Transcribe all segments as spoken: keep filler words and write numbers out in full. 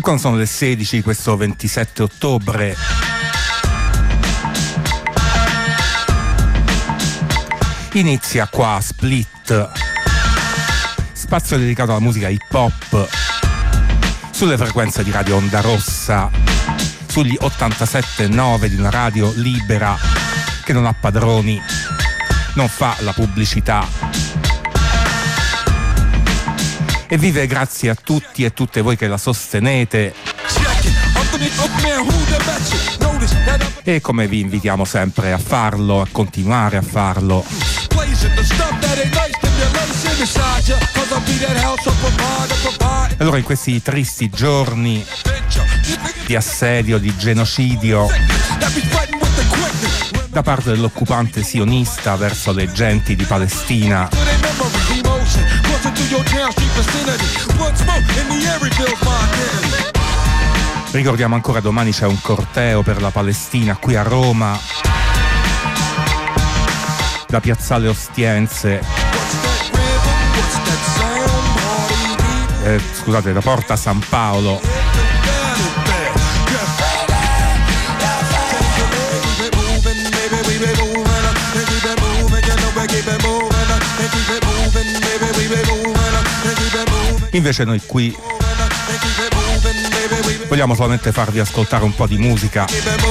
quando sono le sedici questo ventisette ottobre inizia qua Split, spazio dedicato alla musica hip hop sulle frequenze di Radio Onda Rossa, sugli ottantasette nove di una radio libera che non ha padroni, non fa la pubblicità e vive grazie a tutti e tutte voi che la sostenete, e come vi invitiamo sempre a farlo, a continuare a farlo. Allora, in questi tristi giorni di assedio, di genocidio da parte dell'occupante sionista verso le genti di Palestina, ricordiamo ancora, domani c'è un corteo per la Palestina qui a Roma, da Piazzale Ostiense, eh, scusate, da Porta San Paolo, invece noi qui vogliamo solamente farvi ascoltare un po' di musica,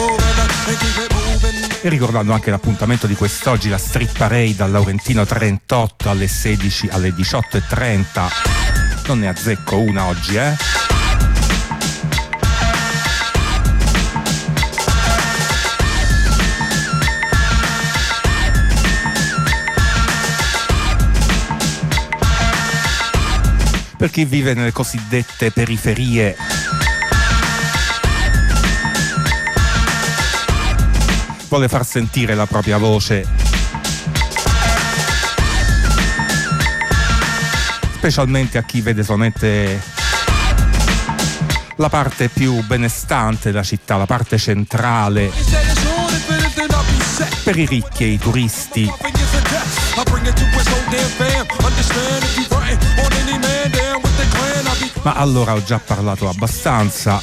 e ricordando anche l'appuntamento di quest'oggi, la Street Parade al Laurentino trentotto alle sedici, alle diciotto e trenta. Non ne azzecco una oggi, eh? Per chi vive nelle cosiddette periferie, vuole far sentire la propria voce, specialmente a chi vede solamente la parte più benestante della città, la parte centrale, per i ricchi e i turisti. Ma allora ho già parlato abbastanza.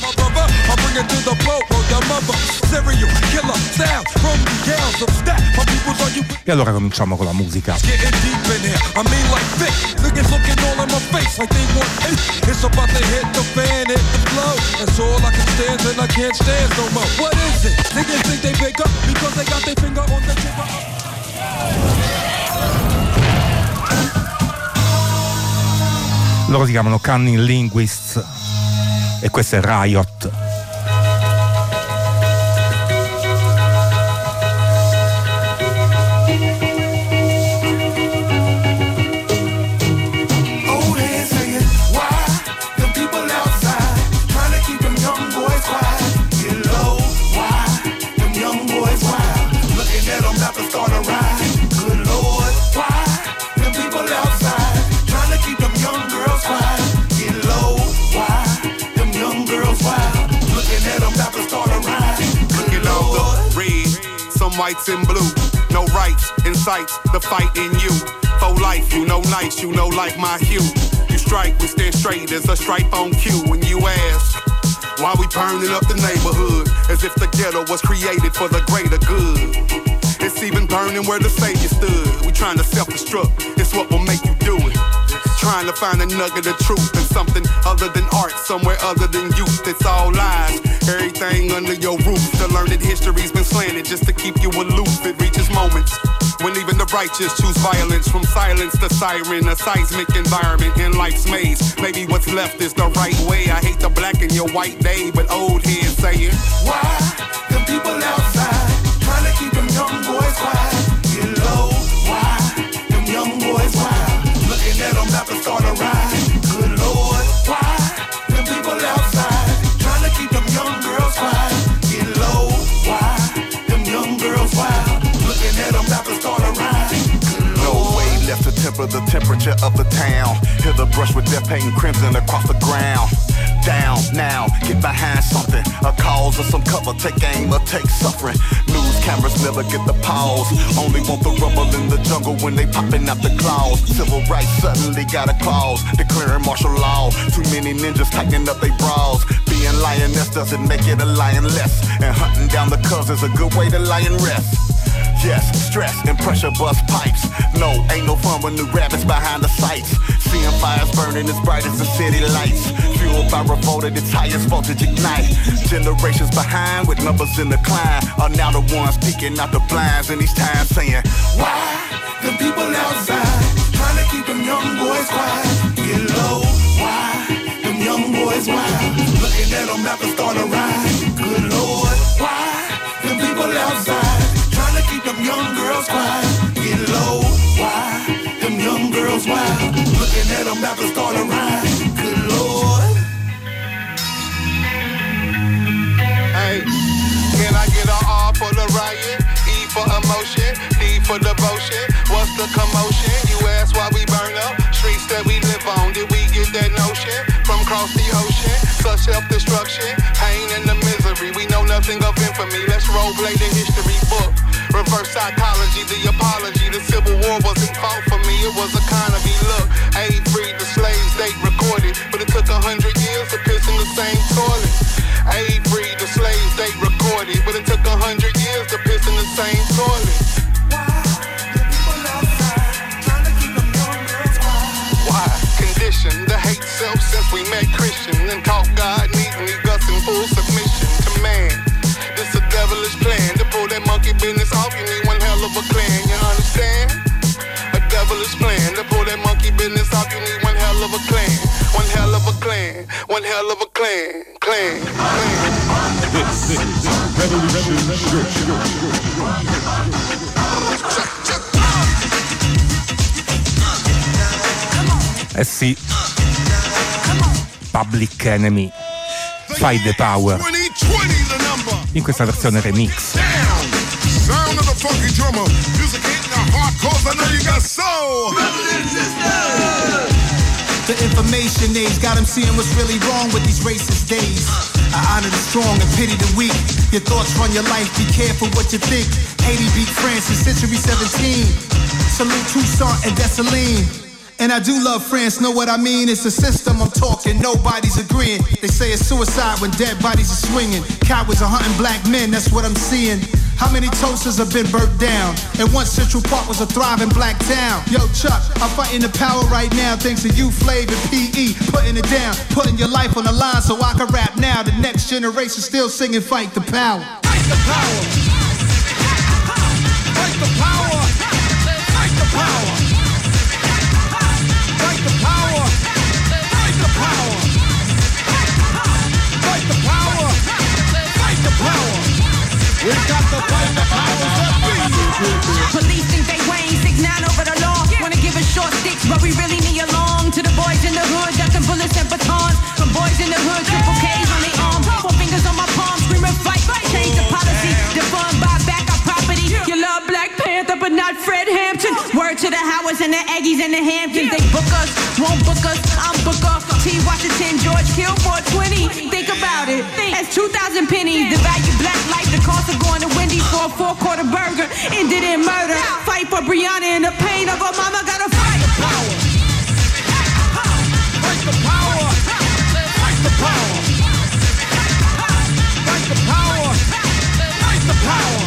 E allora cominciamo con la musica. Loro si chiamano Cunning Linguists e questo è Riot. Whites and blue, no rights, incites the fight in you. For life, you know nice, you know like my hue. You strike, we stand straight as a stripe on cue. When you ask, why we burning up the neighborhood, as if the ghetto was created for the greater good. It's even burning where the Savior stood. We trying to self-destruct, it's what will make you do it. Trying to find a nugget of truth in something other than art, somewhere other than youth. It's all lies, everything under your roof. The learned history's been slanted just to keep you aloof. It reaches moments when even the righteous choose violence. From silence to siren, a seismic environment in life's maze. Maybe what's left is the right way. I hate the black and your white day, but old heads saying, why the people outside trying to keep them young boys quiet? Get low, why them young boys wild? Looking at them about to start a ride. Good Lord, why them people outside trying to keep them young girls quiet? Get low, why them young girls wild? Looking at them about to start a ride. No way left to temper the temperature of the town. Hear the brush with death painting crimson across the ground. Down now, get behind something, a cause or some cover, take aim or take suffering. News cameras never get the pause, only want the rubble in the jungle when they popping out the claws. Civil rights suddenly got a clause, declaring martial law. Too many ninjas tightening up their bras. Be Being lioness doesn't make it a lion less. And hunting down the cubs is a good way to lie and rest. Yes, stress and pressure bust pipes. No, ain't no fun when the rabbits behind the sights. Seeing fires burning as bright as the city lights. Fueled by revolt at its highest voltage ignite. Generations behind with numbers in decline are now the ones peeking out the blinds in these times saying, why? The people outside trying to keep them young boys quiet. Get low, why? Them young boys wild. Looking at them after start a ride. Good Lord, why? Them people outside trying to keep them young girls quiet. Get low, why? Them young girls wild. Looking at them after start a ride. Good Lord. Hey, can I get an R for the riot? E for emotion, D for devotion. What's the commotion? You ask why we burn up streets that we live on. Did we get that notion from across the ocean? Such self-destruction, pain and the misery. We know nothing of infamy. Let's role-play the history book. Reverse psychology, the apology. The Civil War wasn't fought for me, it was economy. Look, aid free, the slaves date recorded, but it took a hundred years to piss in the same toilet. Aid free, the slaves date recorded, but it took a hundred years to piss in the same toilet. The hate self since we met Christian and taught God neatly, Gus in full submission to man. This a devilish plan to pull that monkey business off. You need one hell of a clan, you understand? A devilish plan to pull that monkey business off. You need one hell of a clan, one hell of a clan, one hell of a clan, clan, clan. This is Revolution. Eh sì, Public Enemy, Fight the Power, in questa versione remix. Sound of the funky drummer, music ain't the hardcore, I know you got soul. The information age got them seeing what's really wrong with these racist days. I honor the strong and pity the weak. Your thoughts run your life, be careful what you think. Haiti beat France in century seventeen. Salute Toussaint and Dessalines. And I do love France, know what I mean? It's a system I'm talking, nobody's agreeing. They say it's suicide when dead bodies are swinging. Cowards are hunting black men, that's what I'm seeing. How many toasters have been burnt down? And once Central Park was a thriving black town. Yo, Chuck, I'm fighting the power right now thanks to you, Flav and P E. Putting it down, putting your life on the line so I can rap now. The next generation still singing Fight the Power. Fight the power. Fight the power. Fight the power. Fight the power. Fight the power. Fight the power. Fight the power. We got to fight the powers that be. Police think they weighing six nine over the law. Wanna give us short sticks, but we really need a long. To the boys in the hood, ducking bullets and batons. From boys in the hood, triple K's on their arm. Four fingers on my palm, screaming fight. Change the policy, defund, buy back our property. You love Black Panther, but not Fred Hampton. Word to the Howards and the Aggies and the Hamptons. They book us, won't book us, I'm booker. T. Washington, George Kill four twenty. Think about it, that's two thousand pennies. The value black life, the cost of going to Wendy's for a four-quarter burger. Ended in murder. Fight for Brianna and the pain of her mama. Gotta fight the power. Fight the power. Fight the power. Fight the power. Fight the power.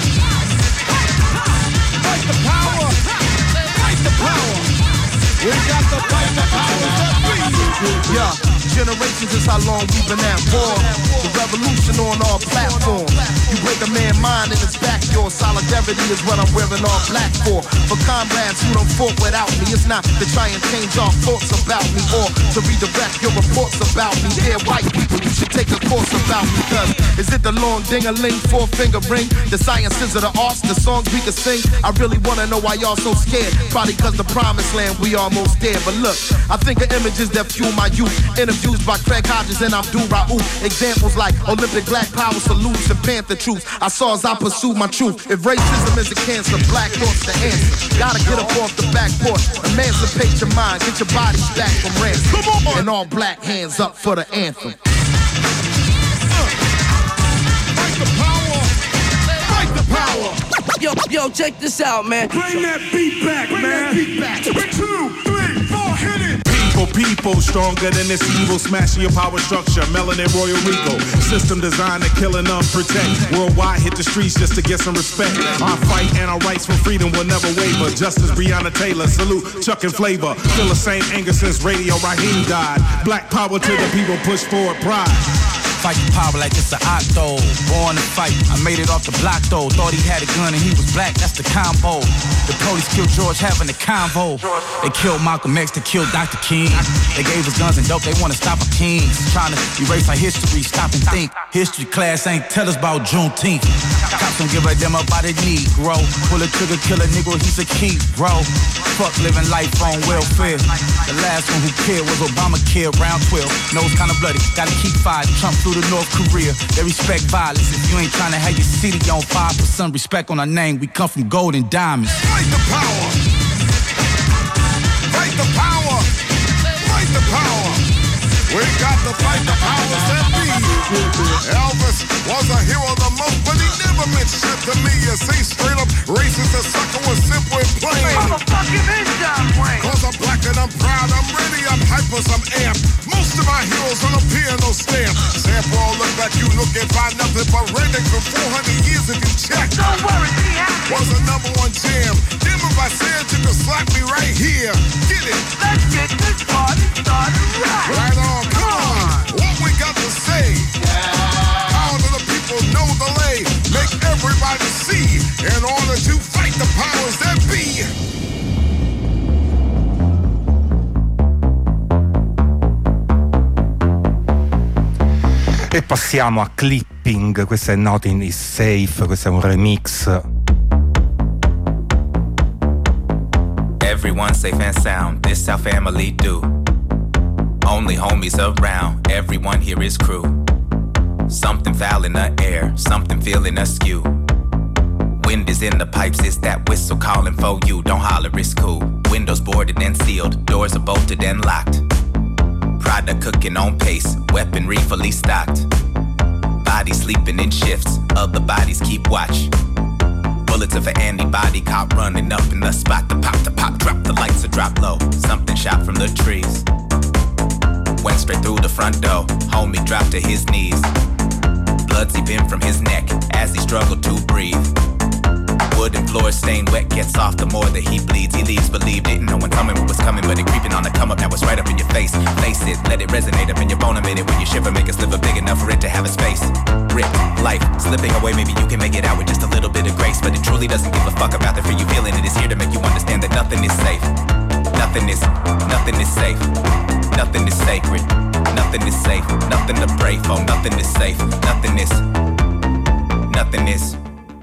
Fight the power. Fight the power. We got to fight the powers that be. Yeah, generations is how long we've been at war. The revolution on all platforms. You break a man's mind and it's back yours. Solidarity is what I'm wearing all black for. For comrades who don't fought without me, it's not to try and change our thoughts about me or to redirect your reports about me. Dear white people, you should take a course about me. Cause is it the long ding-a-ling, four-finger ring? The sciences of the arts, the songs we can sing? I really wanna know why y'all so scared. Probably cause the promised land we almost there. But look, I think of images that fuel my youth. Interviews by Craig Hodges and Abdul Raouf. Examples like Olympic black power salutes and Panther truths. I saw as I pursued my truth. If racism is a cancer, black thought's the answer. Gotta get up off the back porch. Emancipate your mind, get your bodies back from ransom. Come on! And all black hands up for the anthem. Fight the power. Fight the power. Yo, yo, check this out, man. Bring that beat back, Bring man. Bring that beat back. Two, three, four, hit it. People, people, stronger than this evil, smashing your power structure, melanin Royal Rico. System designed to kill and unprotect. Worldwide hit the streets just to get some respect. Our fight and our rights for freedom will never waver. Justice Breonna Taylor, salute Chuck and Flavor. Still the same anger since Radio Raheem died. Black power to the people, push forward pride. Fight the power like it's an octo. Born to fight, I made it off the block though. Thought he had a gun and he was black, that's the combo. The police killed George having a convo. They killed Malcolm X, they killed Doctor King. They gave us guns and dope, they wanna stop our kings. Trying to erase our history, stop and think. History class ain't tell us about Juneteenth. Cops don't give a damn about a Negro. Pull a trigger, kill a nigga, he's a key, bro. Fuck living life on welfare. The last one who cared was Obamacare, round twelve. Nose kinda bloody, gotta keep fighting. Trump through to North Korea, they respect violence. If you ain't trying to have your city on fire, put some respect on our name. We come from gold and diamonds. Fight the power. Fight the power. Fight the power. We got to fight the powers that be. Elvis was a hero the most, but he never meant shit to me. You see, straight up racist, the sucker was simple and plain. Motherfucking is John Wayne. Cause I'm black and I'm proud, I'm ready, I'm hyper, I'm amped. Most of my heroes on a piano stamp. Sample all look like you look and find nothing but redneck for four hundred years if you check. Don't worry, be happy. Was a number one jam. Damn if I said you could slap me right here. Get it. Let's get this party started right. Right on, come on. What we got to say? All of the people know the lay. Make everybody see. In order to fight the powers that be. E passiamo a Clipping, questa è Nothing is Safe, questo è un remix. Everyone safe and sound, this how family do. Only homies around, everyone here is crew. Something foul in the air, something feeling askew. Wind is in the pipes, it's that whistle calling for you. Don't holler, it's cool. Windows boarded and sealed, doors are bolted and locked. Product cooking on pace, weaponry fully stocked. Bodies sleeping in shifts, other bodies keep watch. Bullets of an antibody caught running up in the spot. The pop, the pop, drop, the lights are drop low. Something shot from the trees. Went straight through the front door, homie dropped to his knees. Blood seeping from his neck as he struggled to breathe. Wooden floor stained wet, gets off the more that he bleeds. He leaves, believed it, no one coming what was coming, but it creeping on the come up, now it's right up in your face. Face it, let it resonate up in your bone a minute. When you shiver, make a sliver big enough for it to have a space. Rip, life, slipping away, maybe you can make it out with just a little bit of grace. But it truly doesn't give a fuck about the fear you feeling. It is here to make you understand that nothing is safe. Nothing is, nothing is safe. Nothing is sacred. Nothing is safe. Nothing to pray for. Nothing is safe. Nothing is, nothing is.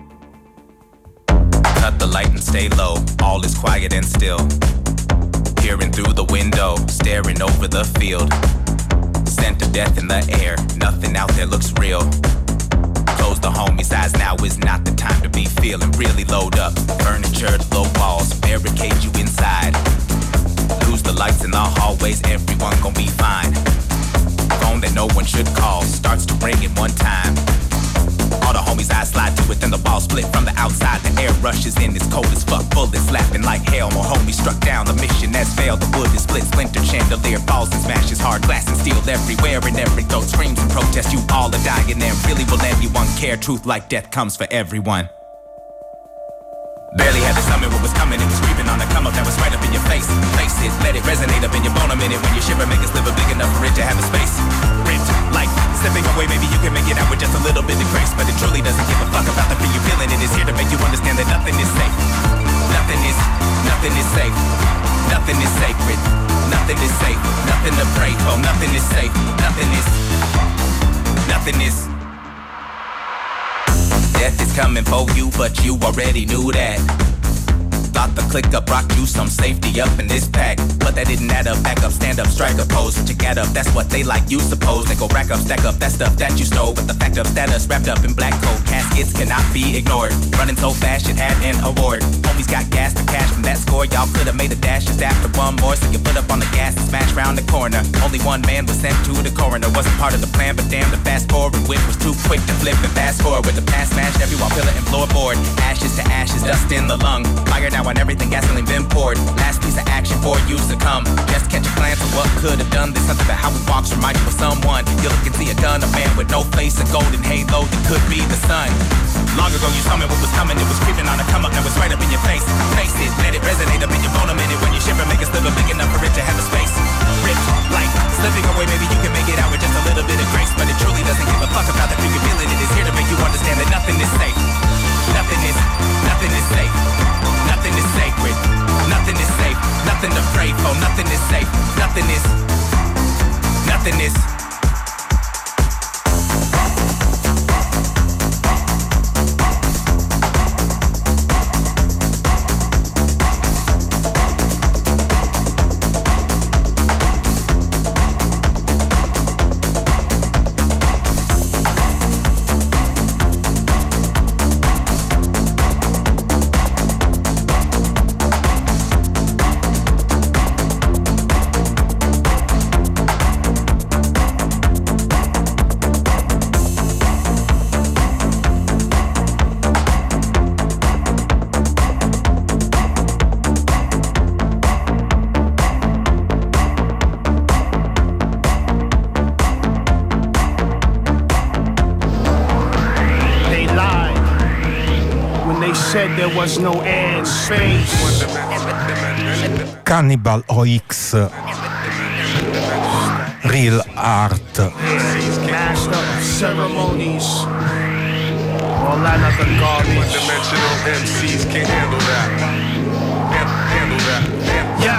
Cut the light and stay low, all is quiet and still. Peering through the window, staring over the field. Scent of death in the air, nothing out there looks real. Close the homie's eyes, now is not the time to be feeling. Really load up, furniture, low walls, barricade you inside. Lose the lights in the hallways, everyone gon' be fine. Phone that no one should call, starts to ring at one time. All the homies' eyes slide to it, then the ball split from the outside. The air rushes in, it's cold as fuck. Bullets laughing like hell. More homies struck down, the mission has failed. The wood is split, splintered chandelier falls and smashes. Hard glass and steel everywhere, and every throat screams and protest. You all are dying, and really will anyone care? Truth like death comes for everyone. Barely had to summon what was coming, it was creeping on the come up, that was right up in your face. Face it, let it resonate up in your bone a minute. When you shiver, make a sliver big enough for it to have a space. Ripped, like, slipping away, maybe you can make it out with just a little bit of grace. But it truly doesn't give a fuck about the fear you feeling. It is here to make you understand that nothing is safe. Nothing is, nothing is safe. Nothing is sacred. Nothing is safe. Nothing to pray for. Nothing is safe. Nothing is, nothing is. Death is coming for you, but you already knew that. Thought the click up rocked you some safety up in this pack, but that didn't add up. Back up, stand up, strike a pose, what you got up, that's what they like, you suppose. They go rack up, stack up that stuff that you stole, but the fact of status wrapped up in black coat casket. hits cannot be ignored. Running so fast, it had an award. Homies got gas to cash from that score. Y'all could have made a dash just after one more. So you put up on the gas and smash round the corner. Only one man was sent to the coroner. Wasn't part of the plan, but damn, the fast forward whip was too quick to flip and fast forward. With the past smashed every wall, pillar and floorboard. Ashes to ashes, dust in the lung. Fire now on everything, gasoline been poured. Last piece of action for you to come. Just catch a glance of what could have done. There's something about how it walks remind you of someone. You look and see a gun, a man with no face, a golden halo that could be the sun. Long ago you saw me what was coming, it was creeping on a come up, now it's right up in your face. Face it, let it resonate up in your bone a minute. When you shiver, make it sliver big enough for it to have a space. Ripped, like, slipping away, maybe you can make it out with just a little bit of grace. But it truly doesn't give a fuck about that you can feel it. It is here to make you understand that nothing is safe. Nothing is, nothing is safe. Nothing is sacred. Nothing is safe. Nothing to pray for. Nothing is safe. Nothing is, nothing is. Said there was no air and space. Cannibal O X, Real Art. Master of ceremonies. All that other garbage. One-dimensional M Cs can't handle that. Handle that. Yo,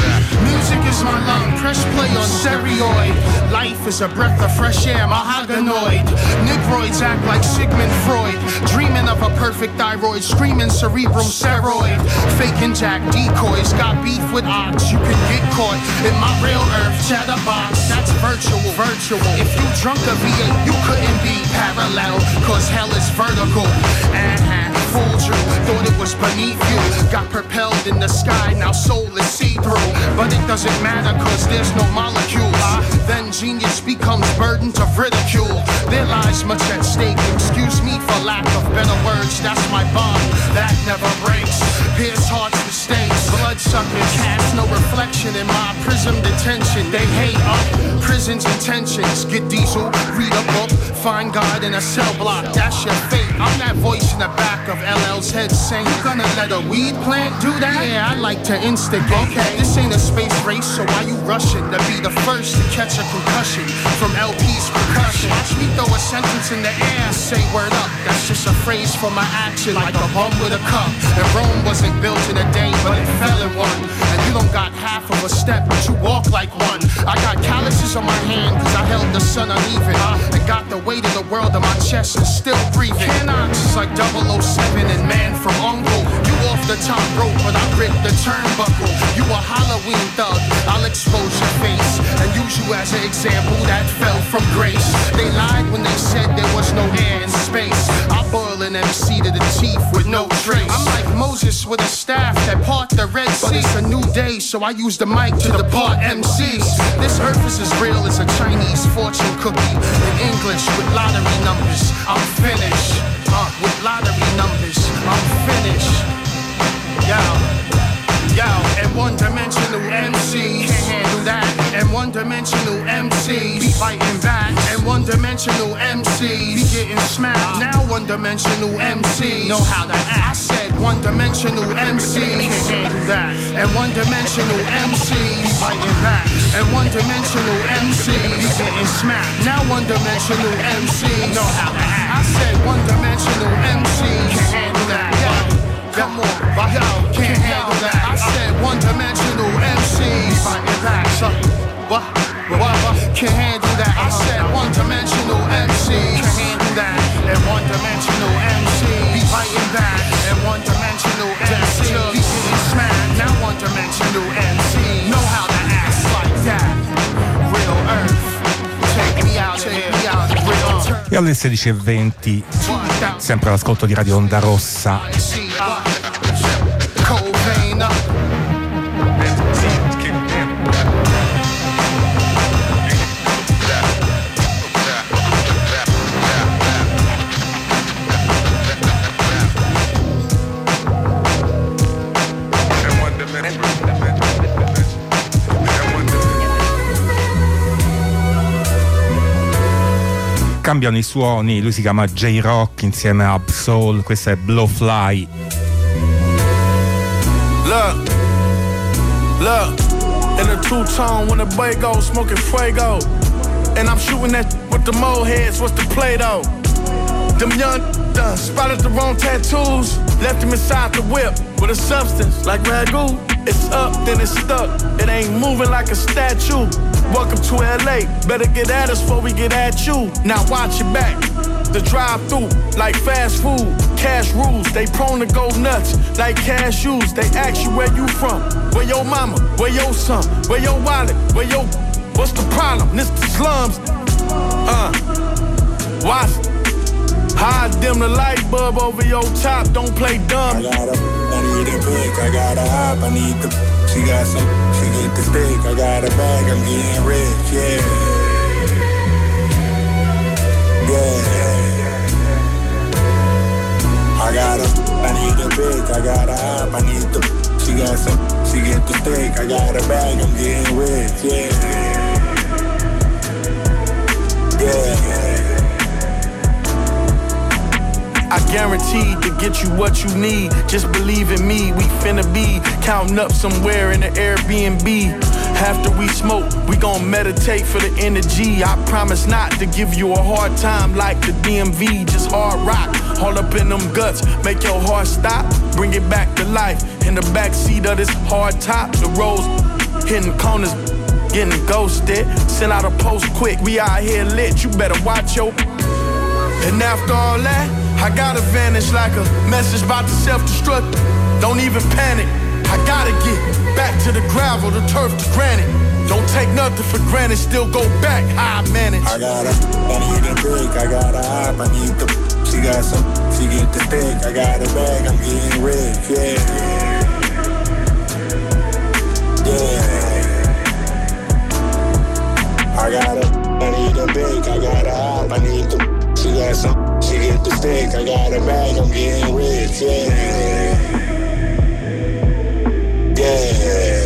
music is my lung, press play on stereoid. Life is a breath of fresh air, mahoganoid. Negroids act like Sigmund Freud, dreaming of a perfect thyroid, screaming cerebral steroid. Faking jack decoys, got beef with ox, you can get caught in my real earth chatterbox. That's virtual, virtual. If you drunk a V eight, you couldn't be parallel, cause hell is vertical. Uh-huh. Fooled you, thought it was beneath you. Got propelled in the sky, now soul is see-through. But it doesn't matter cause there's no molecules. Then genius becomes burden of ridicule. There lies much at stake, excuse me for lack of better words. That's my bond, that never breaks. Pierce hearts mistakes, bloodsuckers cast no reflection in my prism detention. They hate up, prison's intentions. Get diesel, read a book, find God in a cell block. That's your fate, I'm that voice in the back of L L's head saying, you gonna let a weed plant do that? Yeah, I like to instigate. Okay, this ain't a space race, so why you rushing to be the first to catch a concussion from L P's percussion? Watch me throw a sentence in the air, say word up. That's just a phrase for my action, like a bum with a cup. And Rome wasn't built in a day, but it fell in one. And you don't got half of a step, but you walk like one. I got calluses on my hand, cause I held the sun uneven. And got the weight of the world on my chest and still breathing. Canox is like double oh seven and man from Uncle. You off the top rope, but I grip the turnbuckle. You a Halloween thug, I'll expose your face and use you as an example that fell from grace. They lied when they said there was no air in space. I boil an M C to the teeth with no trace. I'm like Moses with a staff that part the Red Sea. But it's a new day, so I use the mic to depart M Cs. This earth is as real as a Chinese fortune cookie. In English with lottery numbers, I'm finished. Uh, with lottery numbers, I'm finished. Yo, yo, and one-dimensional M Cs can't handle that. And one-dimensional M Cs be fighting back. And one-dimensional M Cs be getting smacked. Now one-dimensional M Cs know how to act. I said one-dimensional M Cs can't handle that. And one-dimensional M Cs be fighting back. And one-dimensional M Cs be getting smacked. Now one-dimensional M Cs know how to act. I said one-dimensional M Cs can't handle that. Yo, come on, yo, can't handle that. I said one-dimensional M Cs fighting back. So, what, what, what, can't handle that. I said one-dimensional M Cs can't handle that. And one-dimensional M Cs be fighting back. And one-dimensional M Cs be getting smacked. Now one-dimensional M Cs know how to act like that. Real Earth, take me out, take me out, real turn. E alle sedici e venti, sempre all'ascolto di Radio Onda Rossa. Cambiano i suoni, lui si chiama J-Rock insieme a Absol, questa è Blowfly. Look, look, in a two-tone when the boy goes smoking fuego, and I'm shooting that with the mole heads, what's the play though? Them young done spotted the wrong tattoos, left him inside the whip with a substance like ragu. It's up, then it's stuck, it ain't moving like a statue. Welcome to L A, better get at us before we get at you. Now watch your back, the drive-through, like fast food. Cash rules, they prone to go nuts, like cashews. They ask you where you from, where your mama, where your son, where your wallet, where your... What's the problem? This the slums. Uh, watch. Hide dim the light bulb over your top, don't play dumb. I got a, I need a pick, I got a hop, I need the... She got some, she get the stick, I got a bag, I'm getting rich, yeah. Yeah. I got a, I need a pick, I got a hop, I need the... She got some, she get the stick, I got a bag, I'm getting rich, yeah. Yeah. I guaranteed to get you what you need. Just believe in me, we finna be counting up somewhere in the Airbnb. After we smoke, we gon' meditate for the energy. I promise not to give you a hard time like the D M V. Just hard rock, all up in them guts, make your heart stop. Bring it back to life in the backseat of this hard top. The roads hitting corners, getting ghosted. Send out a post quick, we out here lit. You better watch your... And after all that, I gotta vanish like a message about to self-destruct. Don't even panic, I gotta get back to the gravel, the turf, the granite. Don't take nothing for granted, still go back, how I manage. I got a, I need a brick, I got a hop, I need the... She got some, she get the stick, I got a bag, I'm getting rich, yeah. Yeah. I got a, I need a brick, I got a hop, I need the... She got some, she get the stick, I got a bag, I'm getting rich, yeah. Yeah.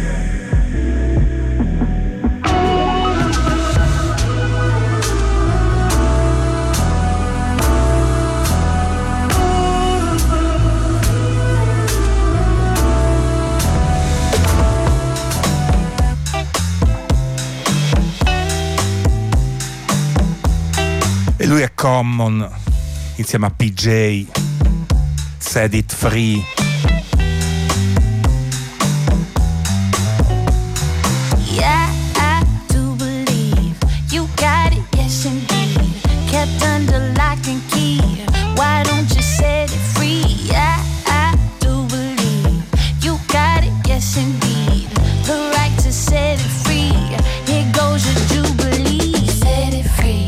E lui è Common insieme a P J, Set It Free. Yeah, I do believe you got it, yes indeed. Kept under lock and key, why don't you set it free? Yeah, I do believe you got it, yes indeed. The right to set it free, here goes your jubilee. Set it free.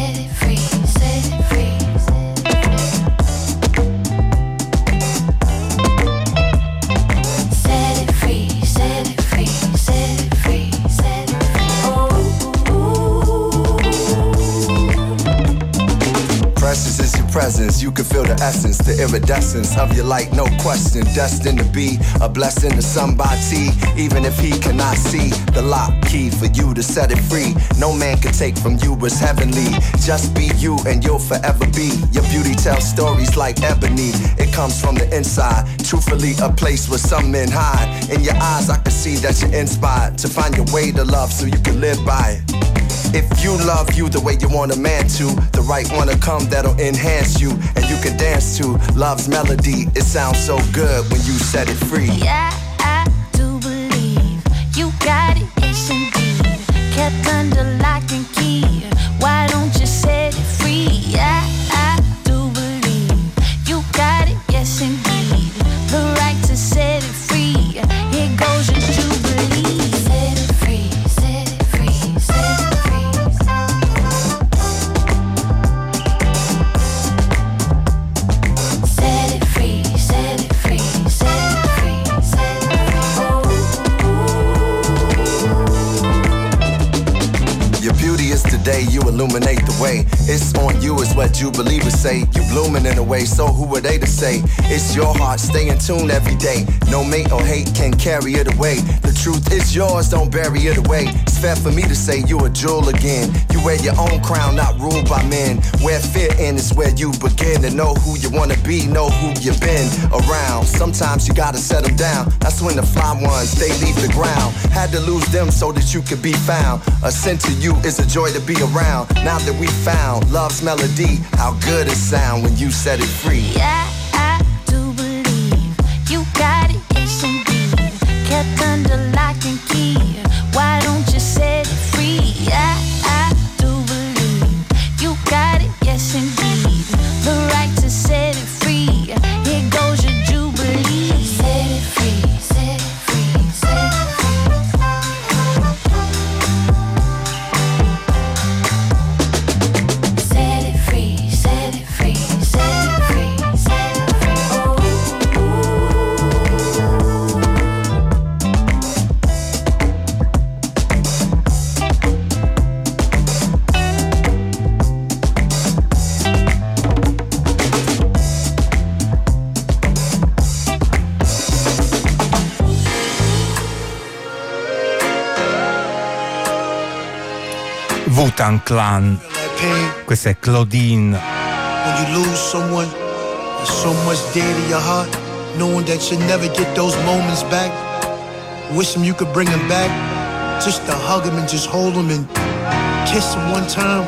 Presence, you can feel the essence, the iridescence of your light, no question. Destined to be a blessing to somebody, even if he cannot see the lock key for you to set it free. No man can take from you what's heavenly. Just be you and you'll forever be. Your beauty tells stories like ebony. It comes from the inside. Truthfully, a place where some men hide. In your eyes, I can see that you're inspired to find your way to love so you can live by it. If you love you the way you want a man to, the right one to come that'll enhance you, and you can dance to love's melody. It sounds so good when you set it free. Yeah, I do believe you got it, yes indeed. Kept under lock and key, why don't you set it free? Yeah, I do believe you got it, yes indeed. The right to set it free, here goes your jubilee. Set it free, set it free, set it free. way. It's on you is what Jubilee would say. You blooming in a way, so who are they to say? It's your heart, stay in tune every day. No mate or hate can carry it away. The truth is yours, don't bury it away. It's fair for me to say you a jewel again. You wear your own crown, not ruled by men. Where fear ends is where you begin. To know who you wanna be, know who you've been around. Sometimes you gotta settle down. That's when the fly ones, they leave the ground. Had to lose them so that you could be found. A sin to you is a joy to be around. Now that we found love's melody, how good it sound when you set it free. Yeah, I do believe you got it, yes indeed. Kept under lock and key. Why don't you set it free? Yeah, I do believe you got it, yes indeed. The right to set it free. Here goes your jubilee. Set it free, set it free, set it free. Set it free, set it free, set it free, set it free. Oh. Wu-Tang Clan. Questa è Claudine. When you lose someone, there's so much dear to your heart, knowing that you'll never get those moments back. Wishing you could bring them back, just to hug them and just hold them and kiss them one time.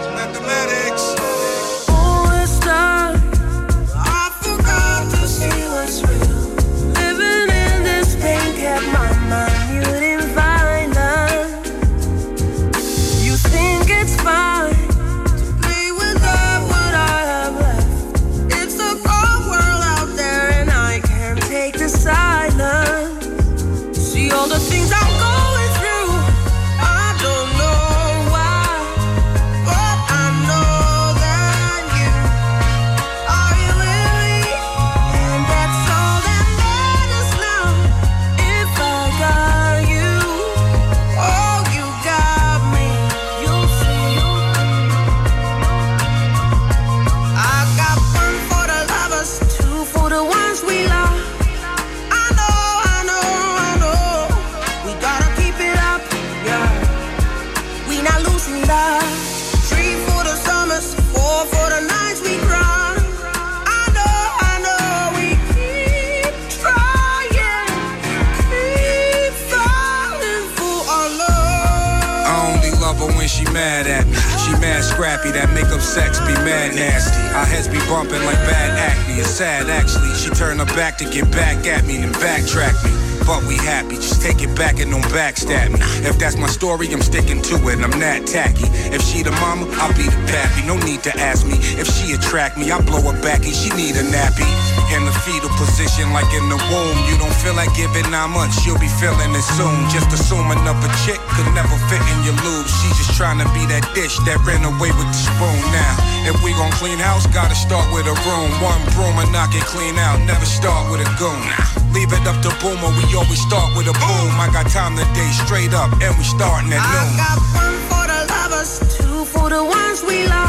Scrappy, that make-up sex be mad nasty. Our heads be bumping like bad acne. It's sad actually. She turned her back to get back at me and backtrack me. But we happy, just take it back and don't backstab me. If that's my story, I'm sticking to it, I'm not tacky. If she the mama, I'll be the pappy. No need to ask me. If she attract me, I blow her back and she need a nappy. In the fetal position, like in the womb. You don't feel like giving nine months, you'll be feeling it soon. Just assuming up a chick could never fit in your lube. She just trying to be that dish that ran away with the spoon. Now, if we gon' clean house, gotta start with a room. One broom and knock it clean out, never start with a goon. Leave it up to Boomer, we always start with a boom. I got time today, straight up, and we starting at noon. I got one for the lovers, two for the ones we love.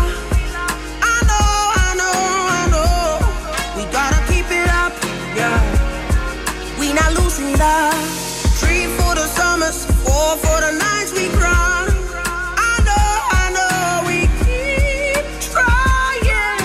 I know, I know, I know. We gotta keep it up, yeah. We not losing love. Three for the summers, four for the nights we cry. I know, I know, we keep trying,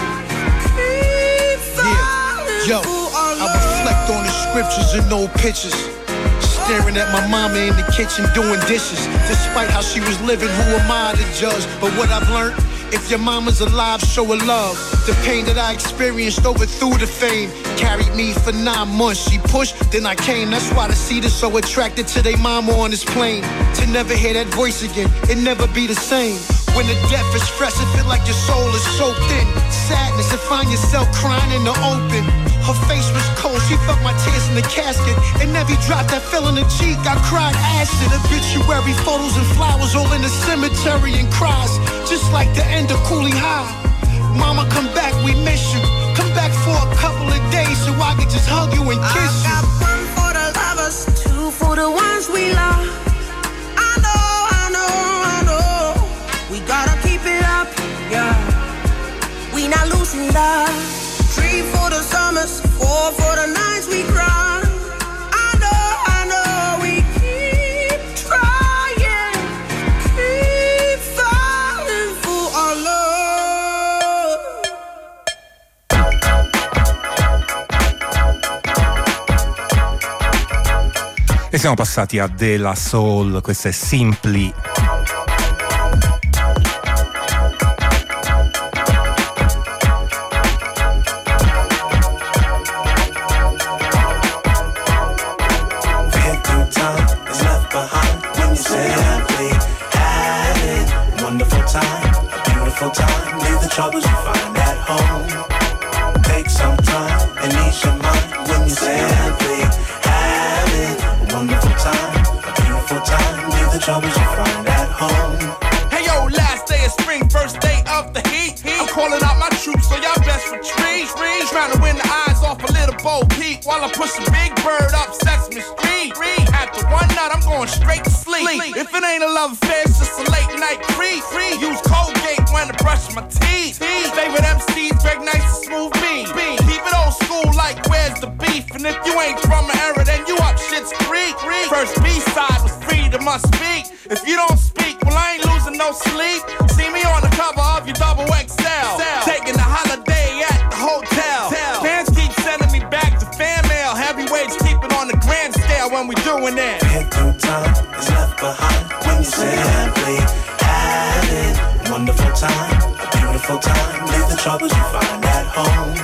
keep falling. Yo, I reflect on the scriptures and old pictures. Staring at my mama in the kitchen doing dishes. Despite how she was living, who am I to judge? But what I've learned, if your mama's alive, show her love. The pain that I experienced overthrew the fame. Carried me for nine months. She pushed, then I came. That's why the seed is so attracted to their mama on this plane. To never hear that voice again, it never be the same. When the death is fresh, it feel like your soul is soaked in sadness and find yourself crying in the open. Her face was cold, she felt my tears in the casket. And every drop that fell in the cheek, I cried acid. Obituary photos and flowers all in the cemetery and cries. Just like the end of Cooley High. Mama, come back, we miss you. Come back for a couple of days so I can just hug you and kiss you. I got one for the lovers, two for the ones we love. I know, I know, I know. We gotta keep it up, yeah. E siamo passati a De La Soul, questa è Simply. Time, leave the troubles you find at home. Take some time and ease your mind when you simply have it. A wonderful time, a beautiful time, leave the troubles you find at home. Hey yo, last day of spring, first day of the heat. I'm calling out my troops, so y'all best retreat. Trying to win the eyes off a little Bo Peep while I push a big bird up Sesame Street. After one nut, I'm going straight to sleep. If it ain't a love affair, it's just a late night creep. Use Colgate when to brush my teeth. Favorite M Cs, Greg Nice and Smooth B. Keep it old school like where's the beef? And if you ain't from an era, then you up shit's creek. First B-side was Freedom Must Speak. If you don't speak, well I ain't losing no sleep. See me on the cover of your double X L, taking a holiday at the hotel. Fans keep sending me back to fan mail. Heavyweights keep it on the grand scale when we doing it. Been through time is left behind when you simply have it. Wonderful time, a beautiful time. Leave the troubles you find at home.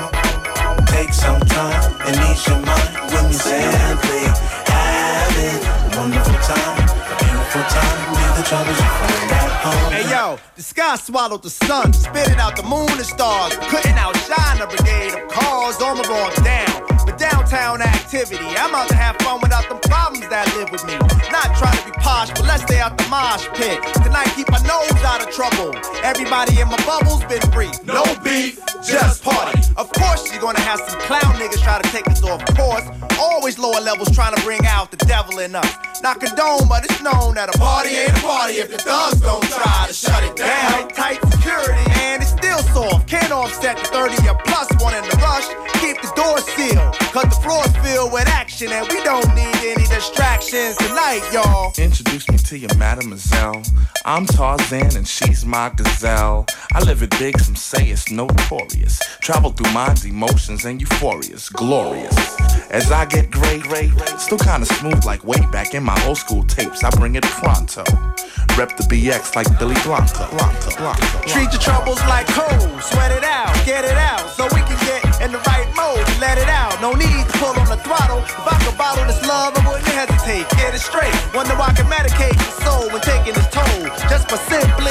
Take some time and ease your mind when you simply have it. Wonderful time, a beautiful time. Leave the troubles you find at home. Hey yo, the sky swallowed the sun, spitting out the moon and stars. Couldn't outshine a brigade of cars, armor all down. But downtown activity, I'm out to have fun without the problems that live with me. Not trying to be posh, but let's stay out the mosh pit. Tonight keep my nose out of trouble. Everybody in my bubble's been free. No beef, just party. Of course you're gonna have some clown niggas try to take us off course. Always lower levels trying to bring out the devil in us. Not condone, but it's known that a party ain't a party if the thugs don't try to shut it down. Tight, tight security, and it's still soft. Can't offset the thirty or plus one in the rush. Keep the door sealed, cause the floor's filled with action, and we don't need any distractions tonight, y'all. Introduce me to your mademoiselle. I'm Tarzan and she's my gazelle. I live it big, some say it's notorious. Travel through minds, emotions, and euphorias. Glorious. As I get gray, gray, still kinda smooth like way back in my old school tapes. I bring it pronto. Rep the B X like Billy Blanco. Blanco, Blanco, Blanco. Treat your troubles like cold. Sweat it out, get it out, so we can get in the right mode. Let it out, no need to pull on the throttle. If I could bottle this love, I wouldn't hesitate. Get it straight. Wonder why I can medicate your soul when taking its toll. Just for simply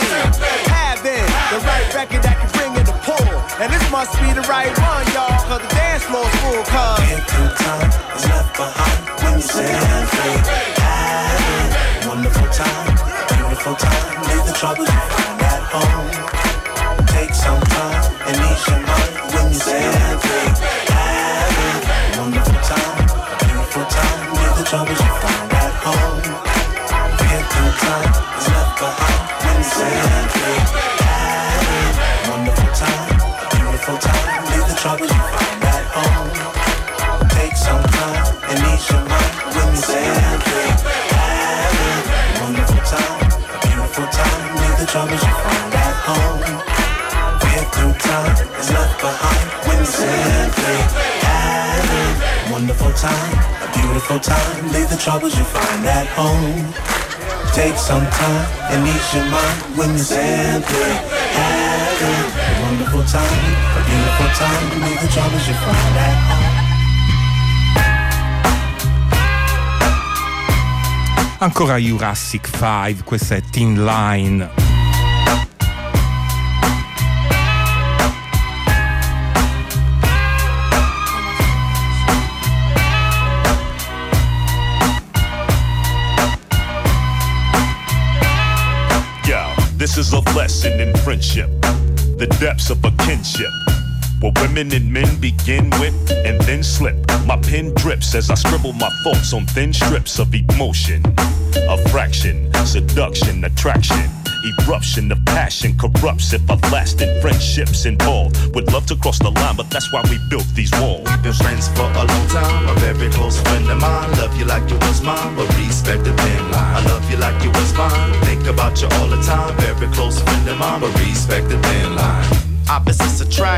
having the right record that can bring in the pull. And this must be the right one, y'all, cause the dance floor's full, cause Been through time is left behind when you simply have it. Wonderful time, beautiful time. Leave the troubles you find at home. Take some time and ease your mind when you simply have it. Wonderful time, beautiful time. Leave the troubles you find at home. Been through time is left behind when you simply have it. Wonderful time, beautiful time. Leave the troubles you find at home. Take some time and ease your mind when you simply have it. Wonderful time, beautiful time. Leave the troubles you find at home. Been through time is left behind when you simply have it. Wonderful time, a beautiful time. Leave the troubles you find at home. Take some time and ease your mind when you simply have it. Wonderful time, a beautiful time. Leave the troubles you find at home. Ancora Jurassic five, questa è Thin Line. Yo, this is a lesson in friendship, the depths of a kinship. Where women and men begin with and then slip. My pen drips as I scribble my thoughts on thin strips of emotion. A fraction, seduction, attraction. Eruption of passion corrupts if I've lasting friendships involved. Would love to cross the line, but that's why we built these walls. We've been friends for a long time, a very close friend of mine. Love you like you was mine, but respect the thin line. I love you like you was mine, think about you all the time. Very close friend of mine, but respect the thin line. Opposites attract,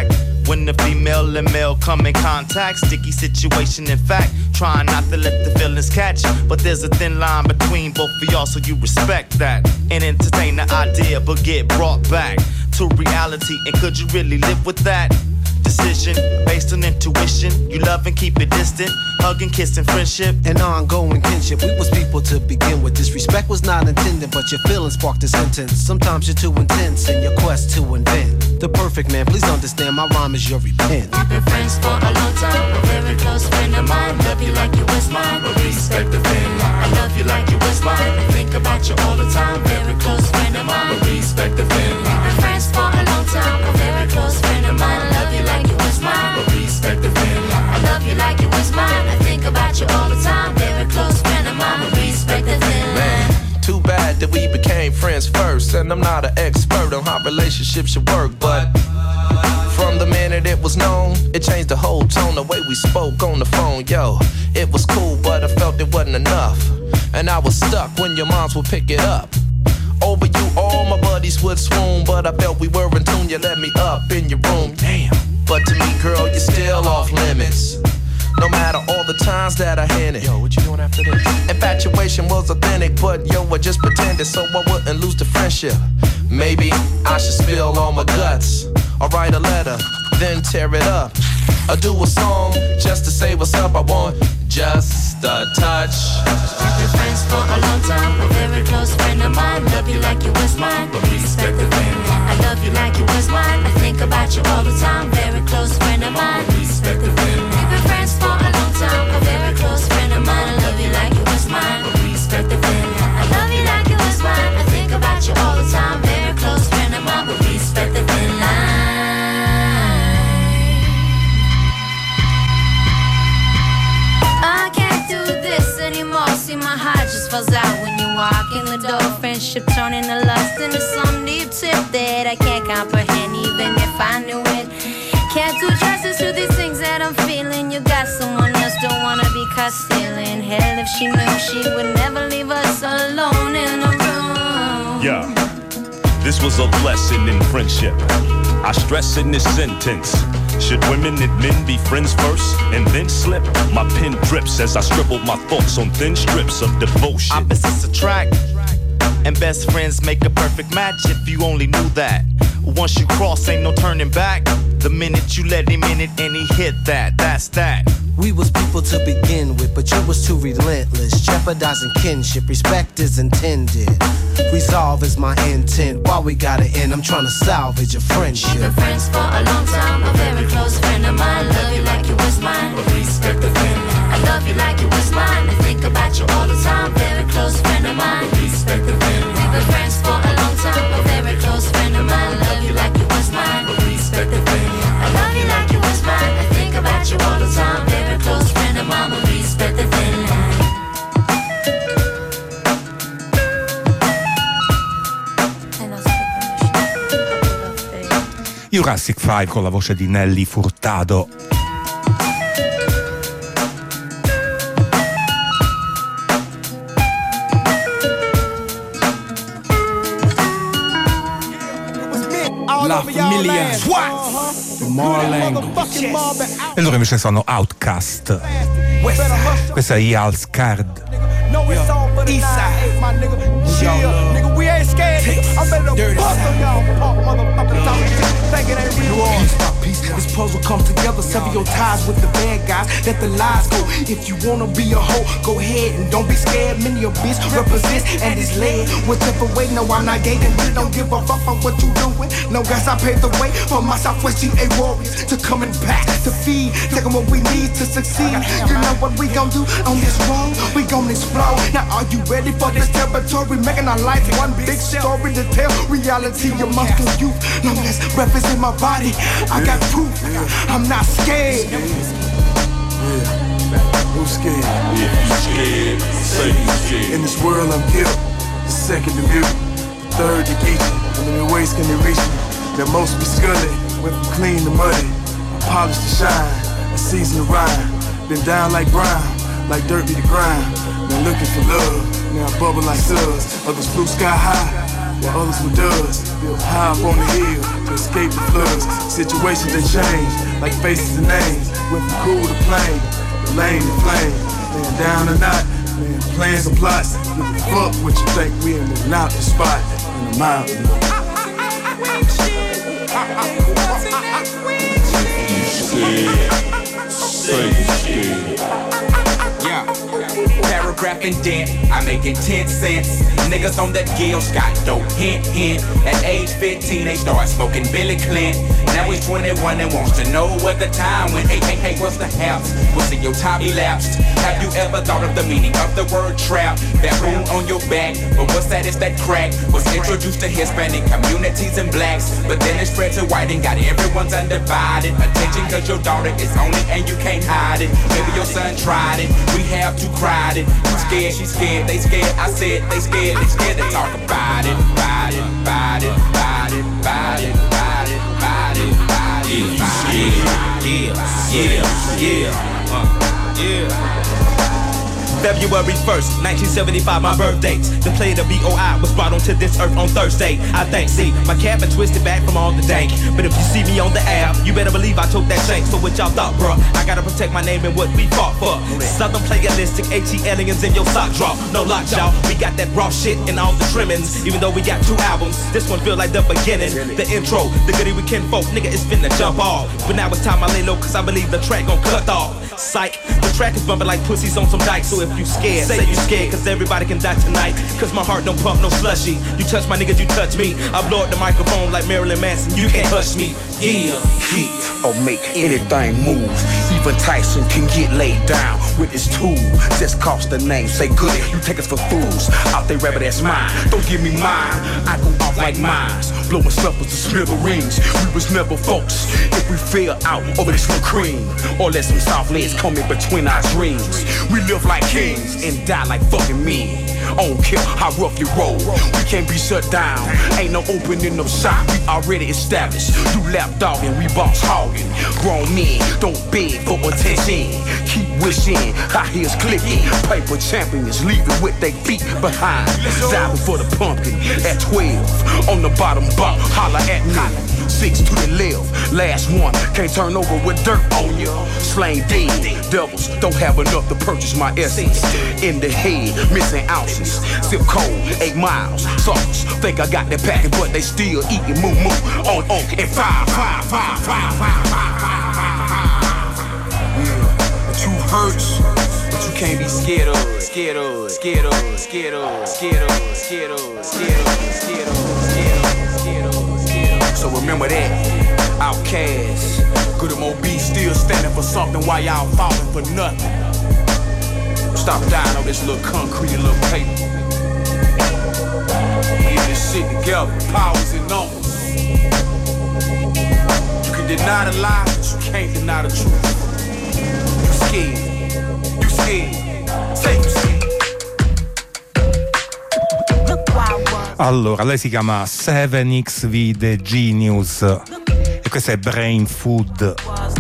When the female and male come in contact, sticky situation in fact, trying not to let the feelings catch. But there's a thin line between both of y'all, so you respect that. And entertain the idea, but get brought back to reality. And could you really live with that? Decision based on intuition. You love and keep it distant. Hug and kiss and friendship. An ongoing kinship. We was people to begin with. Disrespect was not intended, but your feelings sparked a sentence. Sometimes you're too intense in your quest to invent the perfect man. Please understand, my rhyme is your repent. We've been friends for a long time. A very close friend of mine. Love you like you was mine, but respect the thin line. I love you like you was mine. I think about you all the time. Very close friend of mine, but respect the thin line. We've been friends for a long time. A very close friend of mine. I love you like you was mine, but respect the thin line. I love you like you was mine. I think about you all the time. Very close friend of mine, but respect the thin line. Man, too bad that we became friends first. And I'm not an expert on how relationships should work, but from the minute it was known, it changed the whole tone, the way we spoke on the phone. Yo, it was cool, but I felt it wasn't enough. And I was stuck when your moms would pick it up. Over you, all my buddies would swoon, but I felt we were in tune. You let me up in your room, damn. But to me, girl, you're still off limits. No matter all the times that I hinted. Yo, what you doing after this? Infatuation was authentic, but yo, I just pretended so I wouldn't lose the friendship. Maybe I should spill all my guts, or write a letter, then tear it up, or do a song just to say what's up. I want just a touch. We've been friends for a long time. A very close friend of mine. Love you like you was mine, but respect the thin line. I love you like you was mine. I think about you all the time. Very close friend of mine. Respect the thin line. We've been friends for a long time. A very close friend of mine. I love you like you was mine, but respect the thin line. I love you like you was mine. I think about you all the time. Very close friend of mine, but respect the thin line. I can't do this anymore. See, my heart just falls out when you walk in the door. Friendship turning to lust into some deep tip that I can't comprehend, even if I knew it. Can't do justice to these things that I'm feeling. You got someone else, don't wanna be caught stealing. Hell, if she knew, she would never leave us alone in a room. Yeah, this was a lesson in friendship. I stress in this sentence. Should women and men be friends first and then slip? My pen drips as I scribble my thoughts on thin strips of devotion. Opposites attract, and best friends make a perfect match if you only knew that. Once you cross, ain't no turning back. The minute you let him in it and he hit that, that's that. We was people to begin with, but you was too relentless, jeopardizing kinship. Respect is intended, resolve is my intent. While we gotta end, I'm trying to salvage a friendship. We've been friends for a long time. A very close friend of mine. Love you like you was mine, but respect the thin line. I love you like you was mine. I think about you all the time. Very close friend of mine, but respect the thin line. We've been friends for a long time. A very close friend of mine. Love you like you was mine, but respect the thin line. I love you like you was mine. I think about you all the time. Very close friend of mine, but respect the thin line. Jurassic five con la voce di Nelly Furtado. La Familia, Marlang. E loro invece sono Outcast. Questa è Yal's Card. Eastside, my nigga. Yeah, nigga, we ain't scared. I'm ready to bust on y'all punk motherfuckers out here thinking they real. Piece by piece, this puzzle comes together. Sever your ties with the bad guys. Let the lies go. If you wanna be a hoe, go ahead and don't be scared. Many of bitch represents and is led. Whichever way, no, I'm not gay and really don't give a fuck on what you doing. No guys, I paved the way for my Southwest G A warriors to coming back to feed. Taking what we need to succeed. You know what we gon' do on this road? We gon' explode. Now are you ready for this territory? Making our life one big story to tell. Reality amongst the youth. Long as represent my body, I got proof. I'm not scared. Yeah. Who's scared? If you scared, say you scared. In this world I'm guilt. The second to mute. The third to geek. How many ways can they reach me? That most be scully. Went from clean to muddy. I polished to shine. A season to rhyme. Been down like brown. Like dirt be the grind. Been looking for love. Now I bubble like suds. Others flew sky high, while others were dust. Built high up on the hill, till escape the floods. Situations that change, like faces and names. Went from cool to plain, from lane to flame. Laying down or not, man, plans and plots. Give a fuck what you think, we in the out the spot. In the mountain. You scared, say you scared. Yeah, paragraph indent, I make it ten cents. Niggas on that Gil Scott dope, hint, hint. At age fifteen, they start smoking Billy Clint. Now he's twenty-one and wants to know what the time went. Hey, hey, hey, what's the haps? What's in your time elapsed? Have you ever thought of the meaning of the word trap? That wound on your back, but what's that? It's that crack. Was introduced to Hispanic communities and blacks, but then it spread to white and got everyone's undivided attention, cause your daughter is on it and you can't hide it. Maybe your son tried it, we have to cried it. You scared, she's scared, they scared, I said they scared, they scared to talk about it, about it, about it, about it, about it, about it, about it, about it, about it. Yeah, yeah, yeah, uh, yeah. February first, nineteen seventy-five, my birthday. The play of B O I was brought onto this earth on Thursday. I think, see, my cap been twisted back from all the dank. But if you see me on the app, you better believe I took that shank. So what y'all thought, bruh? I gotta protect my name and what we fought for. Southern playalistic, AT aliens in your sock drop. No lock, y'all. We got that raw shit in all the trimmings. Even though we got two albums, this one feel like the beginning. The intro, the goodie we kin folk, nigga, it's finna jump off. But now it's time I lay low, cause I believe the track gon' cut off. Psych, the track is bumping like pussies on some dikes. So if you scared, say you scared, cause everybody can die tonight. Cause my heart don't pump no slushy. You touch my niggas, you touch me. I blow up the microphone like Marilyn Manson, you can't hush me. Yeah, yeah, or make anything move. Even Tyson can get laid down with his tool. Just cost the name, say good, you take us for fools. Out there, rabbit, that's mine. Don't give me mine, I go off like mines. Blowing snuffles to smithereens. We was never folks. If we fell out over this little cream, or let some soft legs come in between our dreams. We live like kings and die like fucking men. I don't care how rough you roll, we can't be shut down. Ain't no opening no shop, we already established. You lap dogging, we boss hogging. Grown men don't beg for attention. Keep wishing, high heels clicking. Paper champions leaving with their feet behind. Diving for the pumpkin at twelve. On the bottom bunk, holla at me. Six to the left, last one, can't turn over with dirt on you. Slain dead, devils don't have enough to purchase my essence. In the head, missing ounces, zip code, eight miles. Suckers think I got that packet, but they still eating moo moo on on and five, five, five, five, five, five, five. Yeah, the truth hurts, but you can't be scared of it. Scared of it, scared of it, scared of it, scared of it, scared of it, scared of it, scared of it, scared of it, scared of it. So remember that, Outkast, Good M O B still standing for something while y'all falling for nothing. Stop dying on this little concrete and little paper. Get this shit together, powers in numbers. You can deny the lie, but you can't deny the truth. You scared, you scared, say you scared. Allora, lei si chiama seven X V The Genius e questo è Brain Food.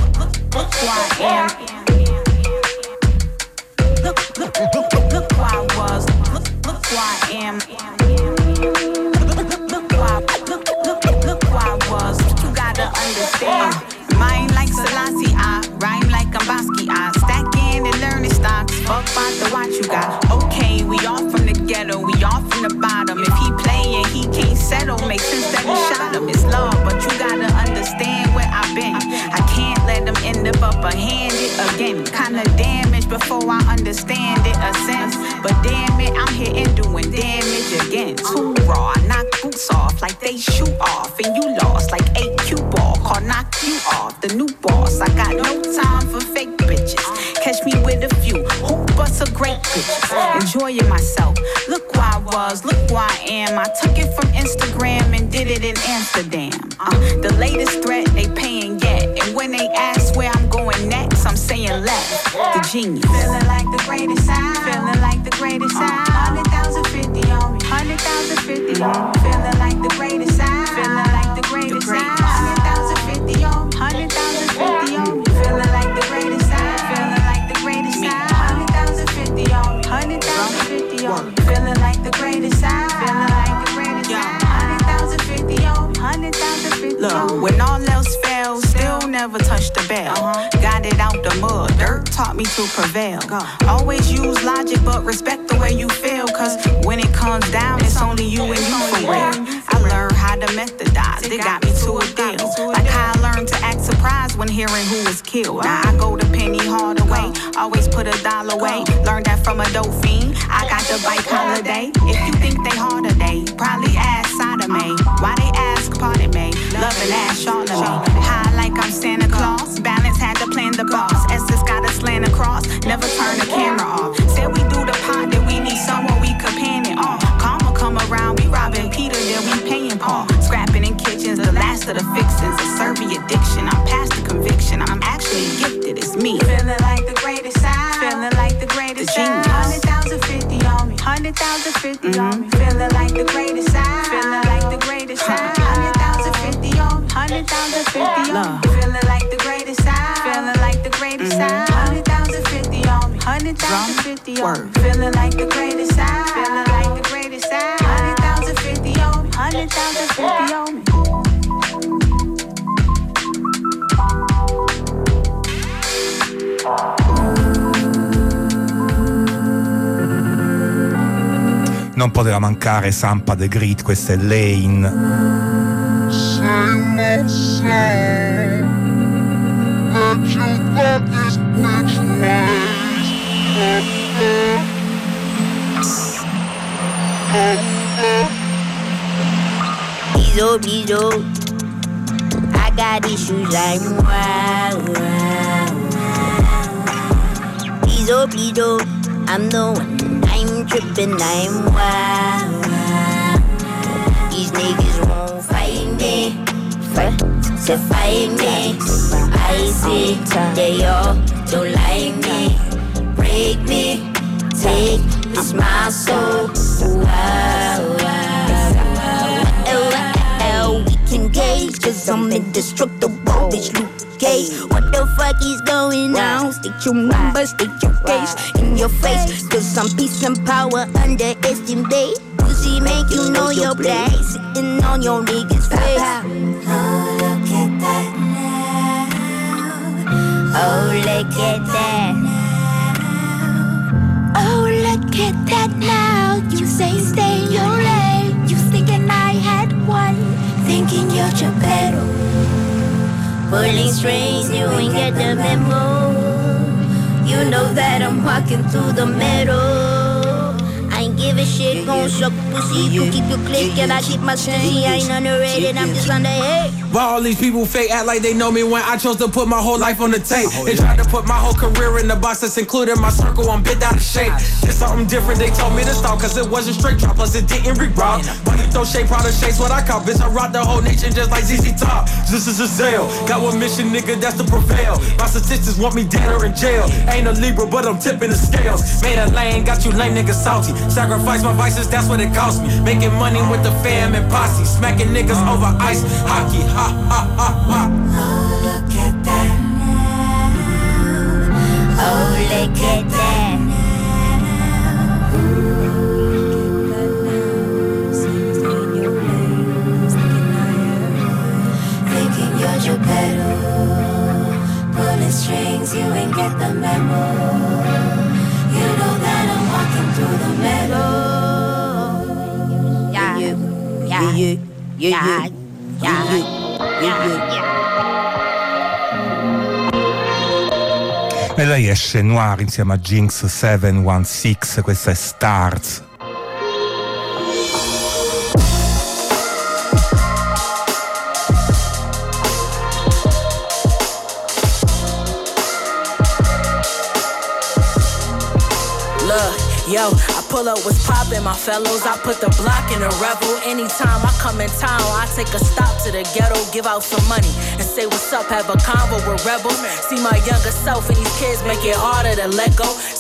Mind like Selassie, I rhyme like Ambosky, I stack in and learning stocks. Fuck about the watch you got. Okay, we all from the ghetto, we all from the bottom. If he playing, he can't settle. Makes sense that he shot him. It's love, but you gotta understand where I've been. I can't let him end up upper-handed again. Kinda damaged before I understand it, a sense. But damn it, I'm here and doing damage again. Too raw, I knock boots off like they shoot off, and you lost like eight cue ball. Call knock you off, the new boss. I got no time for fake bitches. Catch me with a few who bust a great bitches. Enjoying myself. Look where I was, look where I am. I took it from Instagram and did it in Amsterdam. Uh, the latest threat they paying yet, and when they ask where I'm going next, I'm saying left. The genius. Feeling like the greatest sound. Feeling like the greatest sound. Hundred thousand fifty on me. Hundred thousand fifty on me. Feeling like the greatest sound. Feeling like the greatest sound. Hundred thousand fifty on me. Hundred thousand fifty on me. Feeling like the greatest sound. Feeling like the greatest sound. Hundred thousand fifty on me. Hundred thousand fifty on me. Feeling like the greatest sound. Feeling like the greatest sound. Hundred thousand fifty on me. Hundred thousand fifty on me. Dirt taught me to prevail. Always use logic, but respect the way you feel. Cause when it comes down, it's only you and you for real. I learned how to methodize, they got me to a deal. Like how I learned to act surprised when hearing who was killed. Now I go to Penny Hardaway, always put a dollar away. Learned that from a dope fiend, I got the bike holiday. If you think they harder, they probably ask Sodomay. Why they ask, pardon me, loving ass Charlemagne. High like I'm Santa Claus, balance had to plan the boss. Essex got a slant across, never turn the camera off. Said we do the pot, that we need someone we could pan it on. Karma come around, we robbing Peter, then we paying Paul. Scrapping in kitchens, the last of the fixins. A Serbian addiction, I'm past the conviction. I'm actually gifted, it's me. Feeling like the greatest sound, feeling like the greatest sound. Hundred thousand fifty on me, hundred thousand fifty on me. Feeling like the greatest sound, feeling like the greatest sound. Hundred thousand fifty on me, hundred thousand fifty on me. Feeling like the greatest sound, feeling like the greatest sound. Hundred thousand fifty on me, hundred thousand fifty on me. Feeling like the greatest sound, feeling like the greatest sound. Hundred thousand fifty on me, hundred thousand fifty on me. Non poteva mancare Sampa the Great, questa è Lane. Bizo, bizo, I got issues like wow, wow. Bizo, bizo, I'm the one. I'm trippin', I'm wild. These niggas won't fight me, fight to fight me. I see they all don't like me. Break me, take this my soul. Wow, wow, wow. We can gauge, cause I'm indestructible, bitch, Luke Cage. What the fuck is going on? State your number, state your case in your face. Cause I'm peace and power, underestimate. Pussy make you know your place. Sitting on your niggas' face. Oh, look at that now. Oh, look at that. Oh, look at that now. You say stay in your lane. You thinking I had one, thinking you're Geppetto. Pulling strings, you ain't get the memo. You know that I'm walking through the middle. I ain't give a shit, gon' suck pussy. You keep your click and I keep my stay. I ain't underrated, I'm just on the head. Why all these people fake act like they know me when I chose to put my whole life on the tape? They tried to put my whole career in the box that's included my circle. I'm bit out of shape. It's something different, they told me to stop, cause it wasn't straight drop, plus it didn't reroute. But you throw shape, product shapes, what I call bitch. I rock the whole nation just like Z Z Top. This is a sale. Got one mission, nigga, that's to prevail. My statistics want me dead or in jail. Ain't a Libra, but I'm tipping the scales. Made a lane, got you lame niggas salty. Sacrifice my vices, that's what it cost me. Making money with the fam and posse. Smacking niggas over ice hockey. Ha ha ha ha. Oh, look at that now. Oh, look at that now. Thinking you're Geppetto. Pulling strings, you ain't get the memo. You know that I'm walking through the meadow. Yeah, yeah, yeah, yeah, yeah, yeah. E lei esce Noir insieme a Jinx sette uno sei, questa è Stars. Yo, I pull up what's poppin', my fellows. I put the block in a revel. Anytime I come in town, I take a stop to the ghetto, give out some money, and say what's up, have a convo with rebels. See my younger self and these kids make it harder to let go. So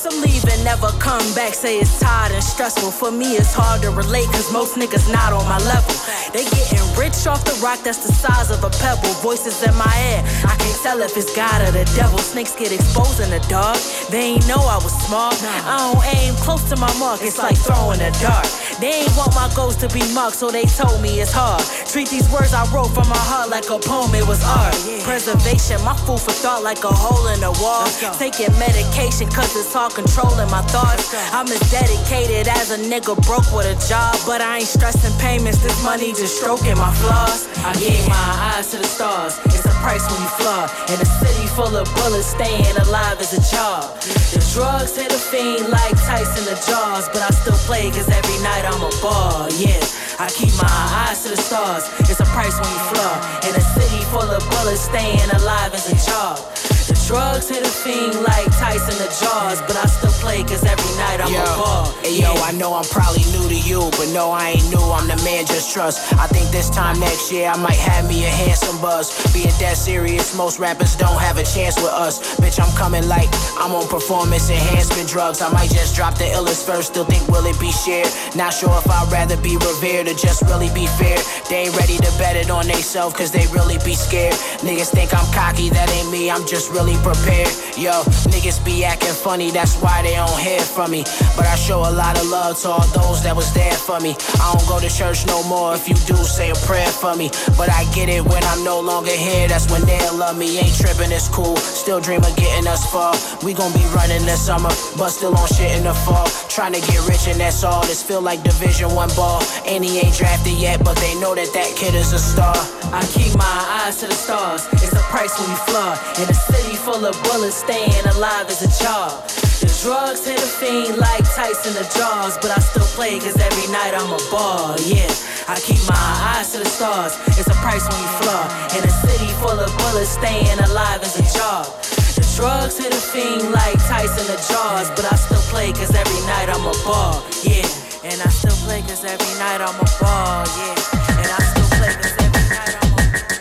some leave and never come back. Say it's tired and stressful. For me, it's hard to relate, cause most niggas not on my level. They getting rich off the rock that's the size of a pebble. Voices in my head, I can't tell if it's God or the devil. Snakes get exposed in the dark. They ain't know I was smart. I don't aim close to my mark, it's like throwing a dart. They ain't want my goals to be marked, so they told me it's hard. Treat these words I wrote from my heart like a poem, it was art. Preservation, my food for thought like a hole in the wall. Taking medication cause it's all controlling my thoughts. I'm as dedicated as a nigga broke with a job, but I ain't stressing payments, this money just stroking my flaws. I keep my eyes to the stars, it's a price when you fly. In a city full of bullets, staying alive is a job. The drugs hit a fiend like Tyson the Jaws, but I still play cause every night I'm a ball, yeah. I keep my eyes to the stars, it's a price when you fly. In a city full of bullets, staying alive is a job. The drugs hit a fiend like Tyson the Jaws, but I still play cause every night I'm yo, a ball. Hey, yo, I know I'm probably new to you, but no, I ain't new, I'm the man, just trust. I think this time next year I might have me a handsome buzz. Being that serious, most rappers don't have a chance with us. Bitch, I'm coming like I'm on performance enhancement drugs. I might just drop the illest first, still think will it be shared? Not sure if I'd rather be revered or just really be fair. They ain't ready to bet it on they self cause they really be scared. Niggas think I'm cocky, that ain't me, I'm just really prepared. Yo, niggas be acting funny, that's why they don't hear from me. But I show a lot of love to all those that was there for me. I don't go to church no more, if you do, say a prayer for me. But I get it when I'm no longer here, that's when they'll love me. Ain't tripping, it's cool, still dream of getting us far. We gon' be running this summer, but still on shit in the fall. Trying to get rich and that's all, this feel like Division One ball. And he ain't drafted yet, but they know that that kid is a star. I keep my eyes to the stars, it's a price when you fly. In a city full of bullets, staying alive is a job. The drugs hit a fiend like Tyson the Jaws, but I still play cause every night I'm a ball, yeah. I keep my eyes to the stars, it's a price when you fly. In a city full of bullets, staying alive is a job. The drugs hit a fiend like Tyson the Jaws, but I still play cause every night I'm a ball, yeah. And I still play cause every night I'm a ball, yeah. And I still play cause every night I'm a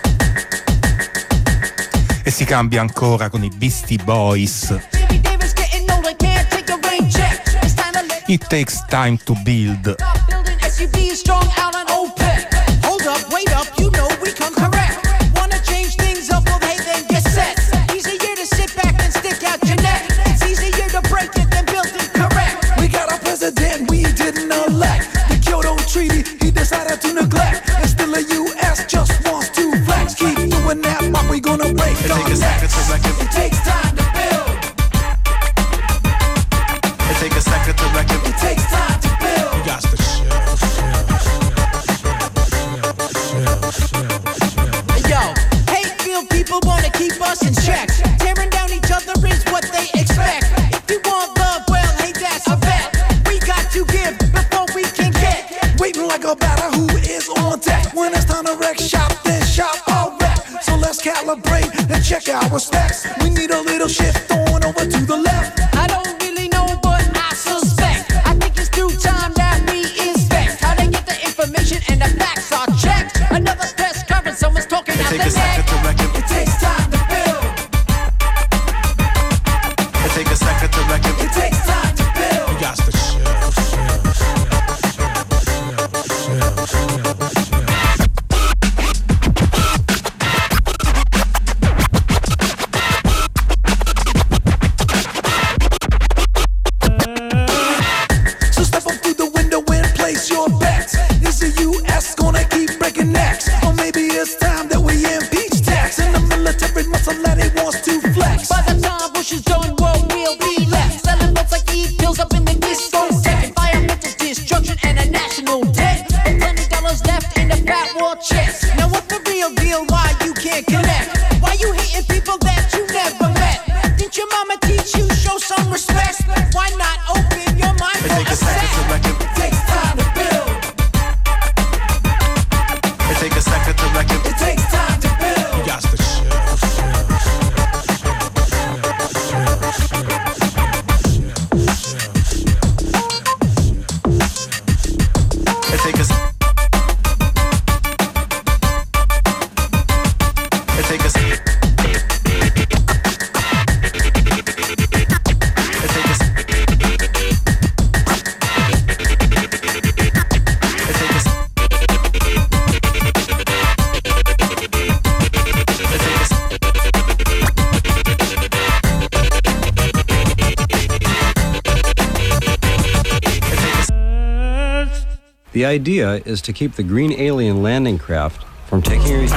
E si cambia ancora con i Beastie Boys. It takes time to build. S U V is strong out on OPEC. Hold up, wait up, you know we come correct. Wanna change things up, well hey then get set. Easier to sit back and stick out your neck. It's easier to break it than build it correct. We got a president we didn't elect. The Kyoto Treaty he decided to neglect. And still the U S just wants to flex. Keep doing that, but we gonna break it our necks. It takes time to build. It takes a second to reckon. It takes time to build. You got to chill, Yo, hate-filled people wanna keep us in check. Tearing down each other is what they expect. If you want love, well, hey, that's a bet. We got to give before we can get. Waiting like a batter who is on deck. When it's time to wreck shop, then shop all wreck. So let's calibrate and check our specs. We need a little shift on over to the left. I don't really know, but I suspect. I think it's through time that we inspect how they get the information and the facts are checked. Another press conference, someone's talking out the neck. It takes time to build. It takes a second to reckon. It takes time to build. You got to chill. So step up through the window and place your bets. Is the U S gonna keep breaking necks? Or maybe it's time that we impeach tax. And the military muscle that it wants to flex. By the time Bush is done, well, we'll be left selling notes like e-pills up in the discotheque. Environmental destruction and a national debt. And plenty dollars left in the fat war chest. Now what's the real deal? Why you can't connect? Why you hating people that you never met? Didn't your mama teach you show some respect? Why not open your mind It for takes a a second to sec? reckon. It takes time to build. It takes a second to reckon. It takes time to build. You got to chill. It takes a It takes a The idea is to keep the green alien landing craft from taking your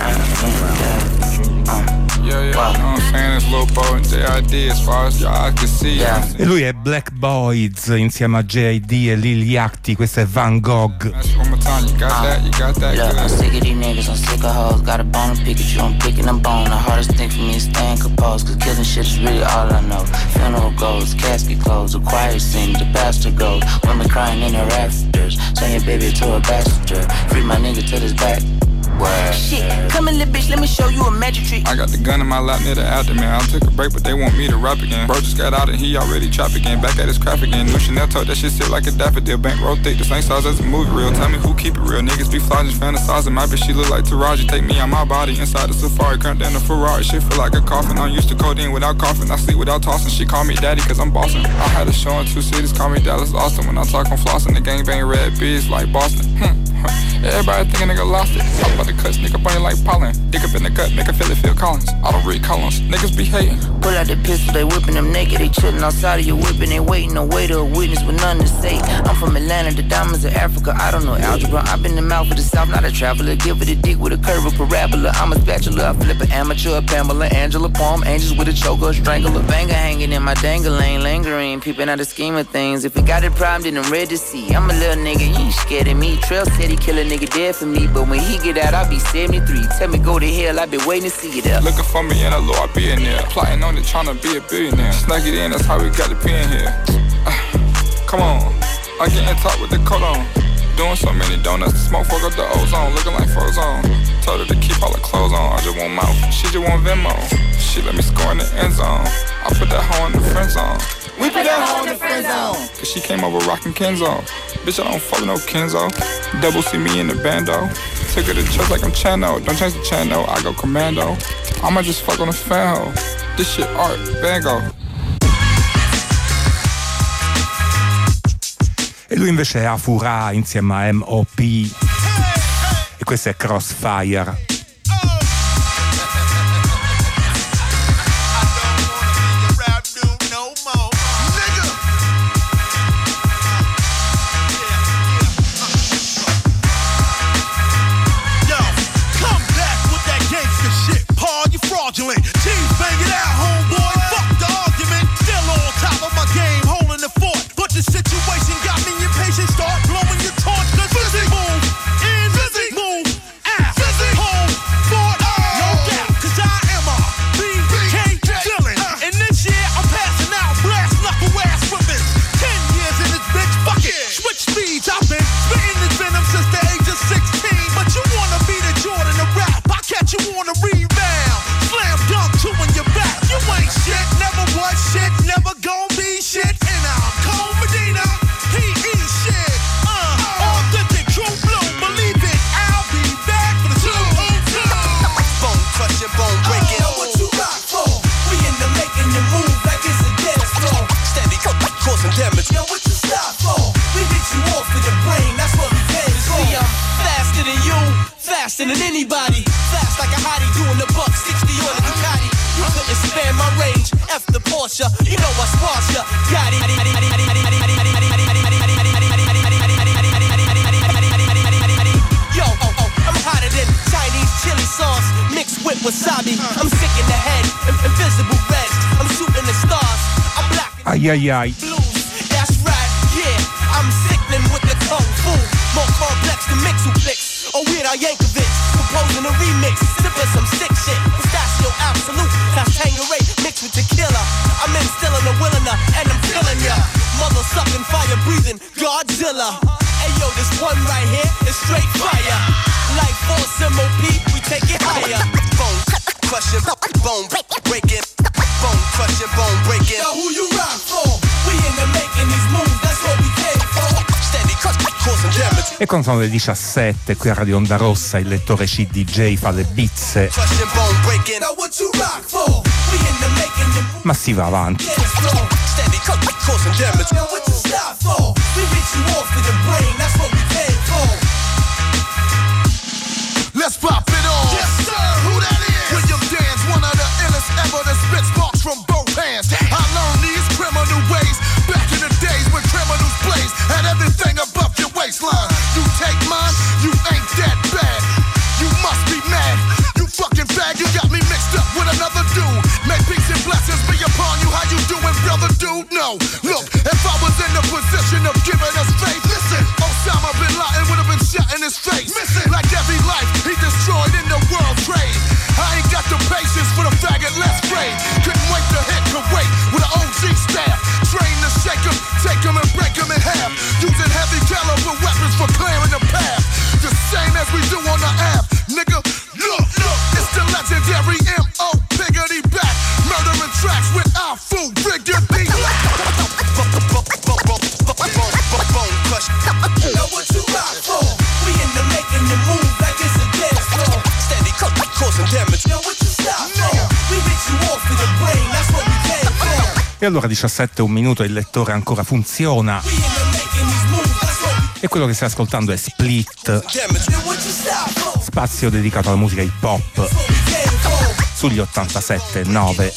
Yeah, yeah, you know what I'm saying? It's Lil Bo and J I D as far as your eyes can see. Yeah. E lui è Black Boys insieme a J I D e Lil Yachty, questo è Van Gogh. One more time, you got that, you got that. Look, I'm sick of these niggas, I'm sick of hoes. Got a bone to pick at you, I'm picking a bone. The hardest thing for me is staying composed, cause killing shit is really all I know. Funeral goes, casket closed, the choir sings, the pastor goes. Women crying in the rafters, send your baby to a bastard. Free my nigga to this back. Word. Shit, come in, little bitch, let me show you a magic trick. I got the gun in my lap near the abdomen. I took a break, but they want me to rap again. Bro just got out and he already trap again. Back at his craft again. New Chanel talk, that shit sit like a daffodil. Bank rotate, the same size as a movie reel. Tell me who keep it real. Niggas be fly just fantasizing. My bitch, she look like Taraji. Take me out my body inside the Safari. Cramped down the Ferrari. Shit feel like a coffin. I'm used to codeine without coughing. I sleep without tossing. She call me daddy cause I'm bossing. I had a show in two cities. Call me Dallas, Austin. When I talk, I'm flossing. The gang bang red bees like Boston. Hmm. Everybody think a nigga lost it. I'm about to cut nigga bunny like pollen. Dick up in the gut, make a feel it Phil Collins. I don't read columns, niggas be hating. Pull out the pistol, they whipping them naked. They chillin' outside of your whipping, they waiting no way to a witness with nothing to say. I'm from Atlanta, the diamonds of Africa. I don't know algebra. I've been the mouth of the south, not a traveler. Give it a dick with a curve, a parabola. I'm a spatula, I flip an amateur, a Pamela, Angela, Palm, angels with a choker, a strangler. Banger hanging in my dangling, lingering, peeping out the scheme of things. If you got a problem, then I'm ready to see. I'm a little nigga, you ain't scared of me. Trail said he kill a nigga dead for me, but when he get out, I'll be seventy-three. Tell me go to hell, I been waiting to see you there. Looking for me in a law, I be in there. Plotting on it, trying to be a billionaire. Snag it in, that's how we got the pin here. Uh, come on, I get in top with the coat on. Doing so many donuts, the smoke fuck up the ozone. Looking like Frozone. Told her to keep all her clothes on. I just want mouth, she just want Venmo. She let me score in the end zone. I put that hoe in the friend zone. We put that hoe in the friend zone. Cause she came over rockin' Kenzo. Bitch, I don't fuck with no Kenzo. Double see me in the bando. Took her to church like I'm Chano. Don't change the channel, I go commando. I'ma just fuck on a fan hoe. This shit art, Van Gogh. E lui invece è Afura insieme a M O P. E questo è Crossfire. Teams bang it out, homeboy. Fuck the argument. Still on top of my game, holding the fort. But the situation got me impatient. Start blowing your torch. Cause Fizzy move in, Fizzy move out. Fizzy home, fort, no doubt. Cause I am a B K villain. And this year I'm passing out blast knuckle ass women. Ten years in this bitch, fuck it. Switch speeds, I've been spitting this venom since the age of sixteen. But you wanna be the Jordan of rap. I catch you on the rebound. Two in your back, you ain't shit, never was shit, never gon' be shit. And I'm Cole Medina, he eats shit. Uh, authentic, true blue, believe it. I'll be back for the two oh two. Bone crushing, bone breaking. Know what you rock for? We in the making the move like it's a dance floor. Steady causing damage. Know what you stop for? We hit you off in the brain, that's what we came for. See, I'm faster than you, faster than anybody. Fast like a hottie doing the buck sixty on the Ducati. You couldn't span my range, F the Porsche. You know I sparse ya. Got it. Yo, oh, oh, I'm hotter than Chinese chili sauce mixed with wasabi. I'm sick in the head, invisible reds. I'm shooting the stars. I'm black. Ai ai ai. Blues, that's right, yeah. I'm sickening with the kung fu. More complex than mix who flicks. Oh, Weird Al Yankovic, composing a remix. Sipping some sick shit. Pistachio absolute. That's Tangeray mixed with tequila. I'm instilling the willing and I'm killing ya. Mother sucking, fire breathing, Godzilla. Hey yo, this one right here is straight fire. Life force M O P, we take it higher. Bone crushing, bone breaking. Bone crushing, bone breaking. Now who you rock for? We in the making these moves, that's what we came for. Steady causing damage. E quando sono le diciassette qui a Radio Onda Rossa il lettore C D J fa le bizze, ma si va avanti. Let's pop it on. Yes, sir. Who that is? William Dan's one of the illest ever that spit sparks from both hands. Damn. I learned these criminal ways back in the days when criminals blazed had everything above your waistline. You take you know. Look, if I was in the position of giving us faith, listen, Osama bin Laden would have been shot in his face. Missing. Like every life he destroyed in the world trade. I ain't got the patience for the faggot less grade. Couldn't wait to hit Kuwait with an O G staff. Train to shake him, take him and break him in half. Using heavy caliber weapons for clearing the path. The same as we do on the app, nigga. Look, look, it's the legendary M O Piggity back. Murdering tracks with our food, Riggedy. Know what you rock for? We in the making the move like it's a dance floor. Steady causing damage. Know what you stop for? We hit you off with the brain, that's what we came for. E allora diciassette, un minuto, il lettore ancora funziona. E quello che stai ascoltando è Split, spazio dedicato alla musica hip hop sugli ottantasette nove.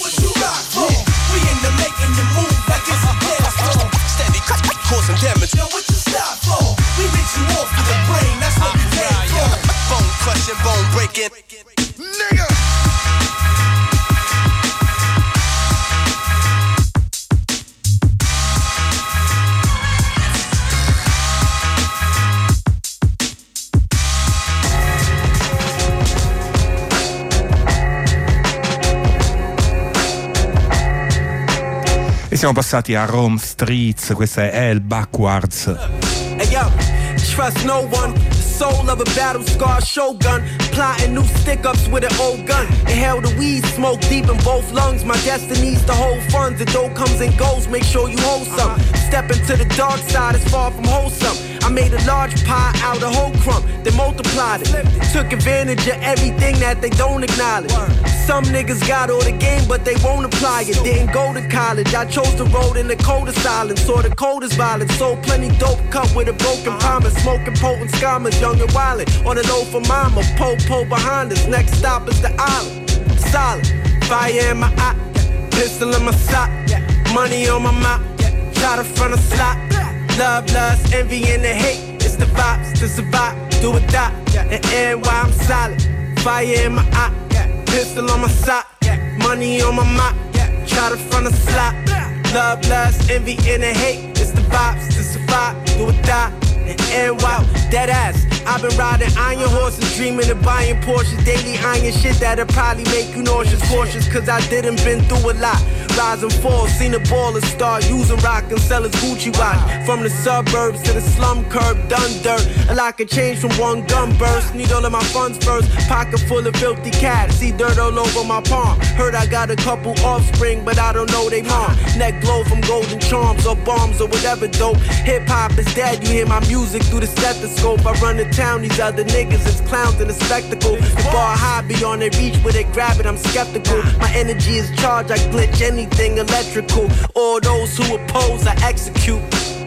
E siamo passati a Rome Streets, questa è Hell Backwards. Hey yo, trust no one. Soul of a battle scar shogun, plotting new stick-ups with an old gun. Inhale the weed, smoke deep in both lungs. My destiny's to hold funds. The dough comes and goes, make sure you hold some. Step into the dark side, it's far from wholesome. I made a large pie out of whole crumb, then multiplied it. Took advantage of everything that they don't acknowledge. Some niggas got all the game, but they won't apply it. Didn't go to college, I chose the road in the coldest silence. Saw the coldest violence, sold plenty dope, cut with a broken promise. Smoking potent scammers, young and wildin'. On the low for mama, po-po behind us. Next stop is the island. Solid, fire in my eye, pistol in my sock, money on my mouth, try to front a slot. Love, lust, envy, and the hate. It's the vibes to survive, do or die. And end while I'm solid. Fire in my eye, pistol on my sock, money on my mouth, try to front a slot. Love, lust, envy, and the hate. It's the vibes to survive, do or die. And end while dead ass. I've been riding iron horses, dreaming of buying Porsches. Daily iron shit that'll probably make you nauseous. Cautious, cause I didn't been through a lot. Rise and fall, seen a baller start using rock and sell his Gucci watch. From the suburbs to the slum curb, done dirt. A lot can change from one gun burst. Need all of my funds first. Pocket full of filthy cats. See dirt all over my palm. Heard I got a couple offspring, but I don't know they mom. Neck glow from golden charms or bombs or whatever dope. Hip hop is dead, you hear my music through the stethoscope. I run the town, these other niggas is clowns in a spectacle. The bar high beyond their reach, where they grab it, I'm skeptical. My energy is charged, I glitch anything electrical. All those who oppose, I execute.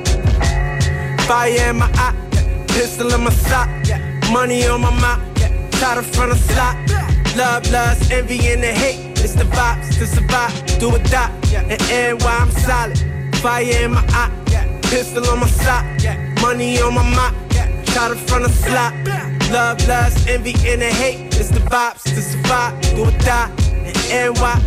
Fire in my eye, pistol in my sock, money on my mouth, try to front a slot. Love, lust, envy, and the hate. It's the vibes to survive, do or die. And end while I'm solid. Fire in my eye, pistol on my sock, money on my mouth, try to front a slot. Love, lust, envy, and the hate. It's the vibes to survive, do or die. And end while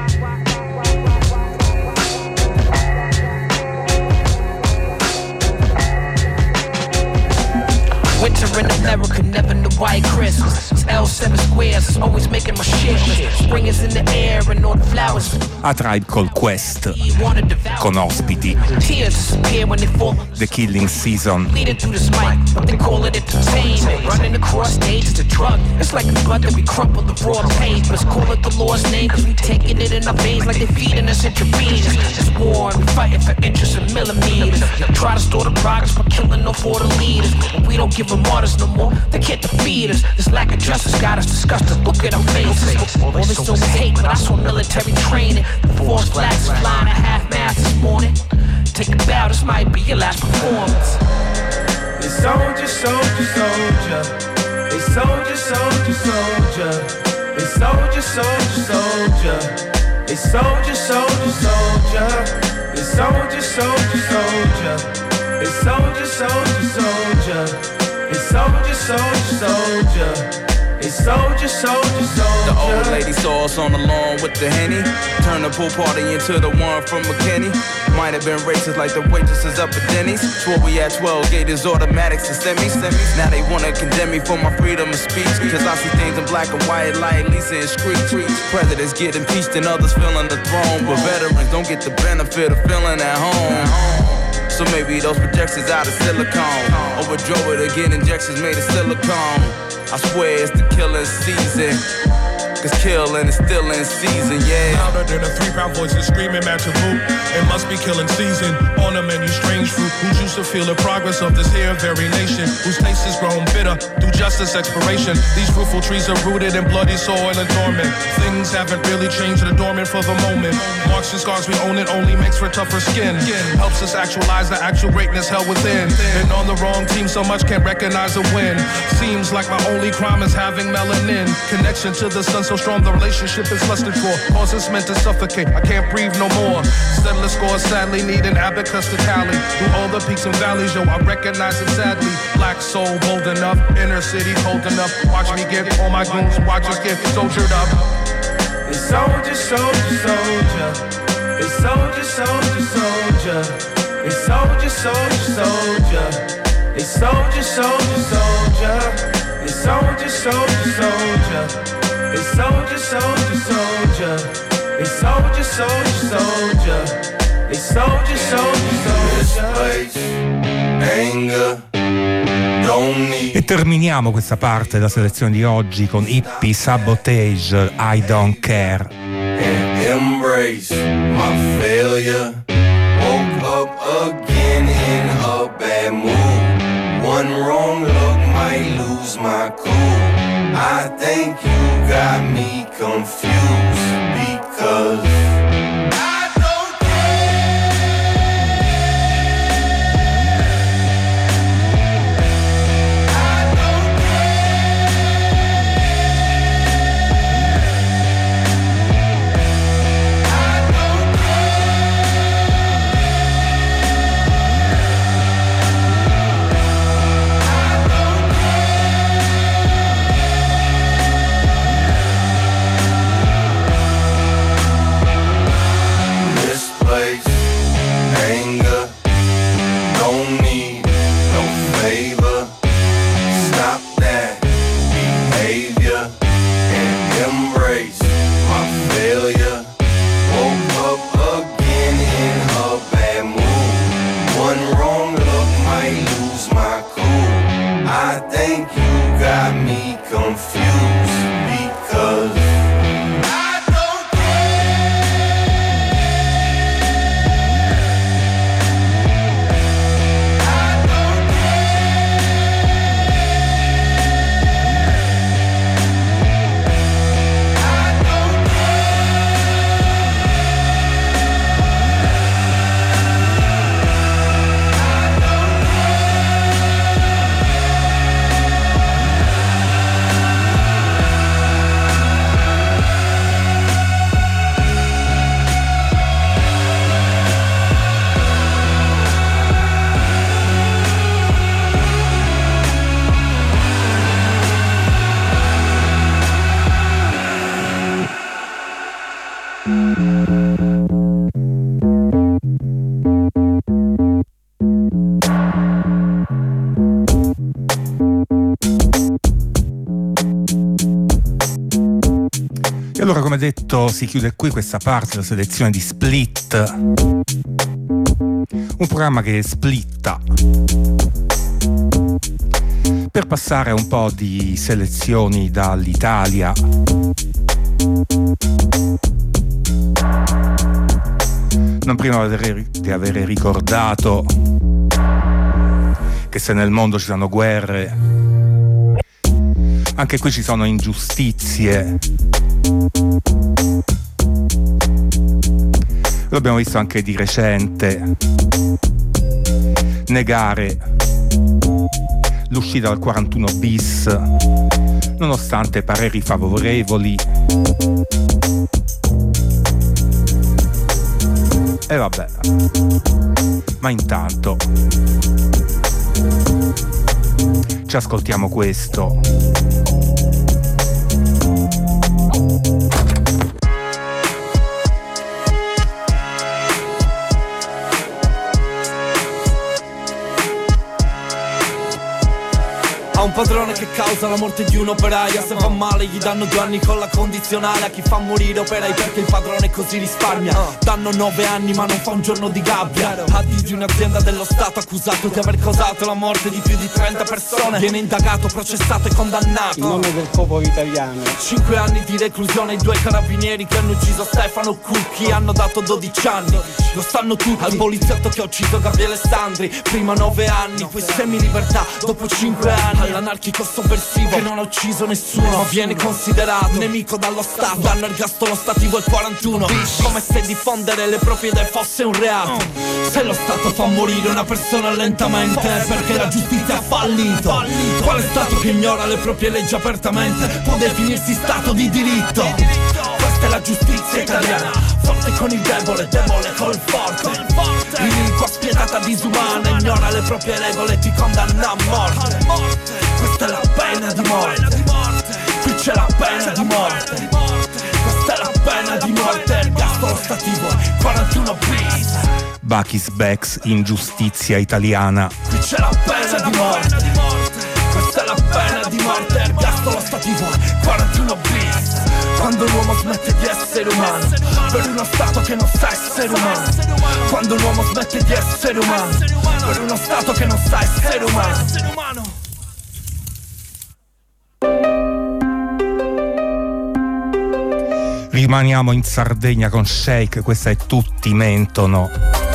winter in America, never the white Christmas. It's L seven squares, it's always making my shit. Spring is in the air and all the flowers. A Tribe Called Quest con ospiti. The Killing Season. Leading through this mic, but they call it entertainment. Running across stage is a drug. It's like a blood that we crumple the raw page. Let's call it the Lord's name, cause we taking it in our veins like they feeding us intravenous. It's war and we fighting for inches and millimeters. Try to store the progress by killing off all the leaders. But we don't give them orders no more, they can't defeat us. This lack of justice got us disgusted, look at our faces. All this so hate, but I saw military training. The force flags is flying at half mast this morning. Take a bow, this might be your last performance. They soldier, soldier, soldier. They soldier, soldier, soldier. They soldier, soldier, soldier. They soldier, soldier, soldier. They soldier, soldier, soldier. They soldier, soldier, soldier. They soldier, soldier, soldier. They soldier, soldier, soldier. The old lady saw us on the lawn with the Henny. Turned the pool party into the one from McKinney. Might have been racist like the waitresses up at Denny's. Swore we had twelve gators, automatics and semis. Now they wanna condemn me for my freedom of speech. Cause I see things in black and white like Lisa and Street. Presidents get impeached and others filling the throne. But veterans don't get the benefit of feeling at home. So maybe those projections out of silicone. Overdrove it to get injections made of silicone. I swear it's the killing season. Cause killing is still in season, yeah. Louder than a three-pound voice is screaming match a boot. It must be killing season. On the menu, strange fruit. Who's used to feel the progress of this here very nation? Whose taste has grown bitter through justice expiration. These fruitful trees are rooted in bloody soil and dormant. Things haven't really changed, they're dormant for the moment. Marks and scars, we own it, only makes for tougher skin. Helps us actualize the actual greatness held within. And on the wrong team, so much can't recognize a win. Seems like my only crime is having melanin. Connection to the sun so strong, the relationship is lusted for. Cause it's meant to suffocate, I can't breathe no more. Settlers score sadly need an abacus to tally. Through all the peaks and valleys, yo, I recognize it sadly. Black soul bold enough, inner city cold enough. Watch me get all my goons, watch us get soldiered up. They soldier, soldier, soldier. They soldier, soldier, soldier. They soldier, soldier, soldier. They soldier, soldier, soldier. They soldier, soldier, soldier. They soldier, soldier, soldier. They soldier, soldier, soldier. They soldier, soldier, soldier. Anger. E terminiamo questa parte della selezione di oggi con Hippie Sabotage, I Don't Care. And embrace my failure. Woke up again in a bad mood. One wrong look might lose my cool. I think you got me confused because allora, come detto, si chiude qui questa parte della selezione di Split, un programma che splitta per passare un po' di selezioni dall'Italia. Non prima di aver ricordato che se nel mondo ci sono guerre, anche qui ci sono ingiustizie. Lo abbiamo visto anche di recente. Negare l'uscita del quarantuno bis nonostante pareri favorevoli. E vabbè, ma intanto ci ascoltiamo questo. un padrone che causa la morte di un operaio. Se va male gli danno due anni con la condizionale. A chi fa morire operai perché il padrone così risparmia. Danno nove anni ma non fa un giorno di gabbia. Addi di un'azienda dello Stato accusato di aver causato la morte di più di trenta persone. Viene indagato, processato e condannato. In nome del popolo italiano. Cinque anni di reclusione ai due carabinieri che hanno ucciso Stefano Cucchi. Hanno dato dodici anni, lo sanno tutti. Al poliziotto che ha ucciso Gabriele Sandri, prima nove anni, poi semi-libertà dopo cinque anni. All'anarchico sovversivo che non ha ucciso nessuno ma viene considerato nemico dallo Stato. Danno ergastolo stativo il quarantuno, come se diffondere le proprie idee fosse un reato. Se lo Stato fa morire una persona lentamente è perché la giustizia ha fallito. Quale Stato che ignora le proprie leggi apertamente può definirsi Stato di diritto? Questa è la giustizia italiana, forte con il debole, debole col forte. L'iniqua spietata disumana ignora le proprie regole e ti condanna a morte. Questa è la pena di morte, qui c'è la pena di morte. Questa è la pena di morte, ergastolo stativo quarantuno bis. Bakis Bex in giustizia italiana. Qui c'è la pena di morte, questa è la pena di morte, ergastolo stativo quarantuno bis. Quando l'uomo smette di essere umano per uno Stato che non sa essere umano. Quando l'uomo smette di essere umano per uno Stato che non sa essere umano. Rimaniamo in Sardegna con Shake, questa è Tutti mentono.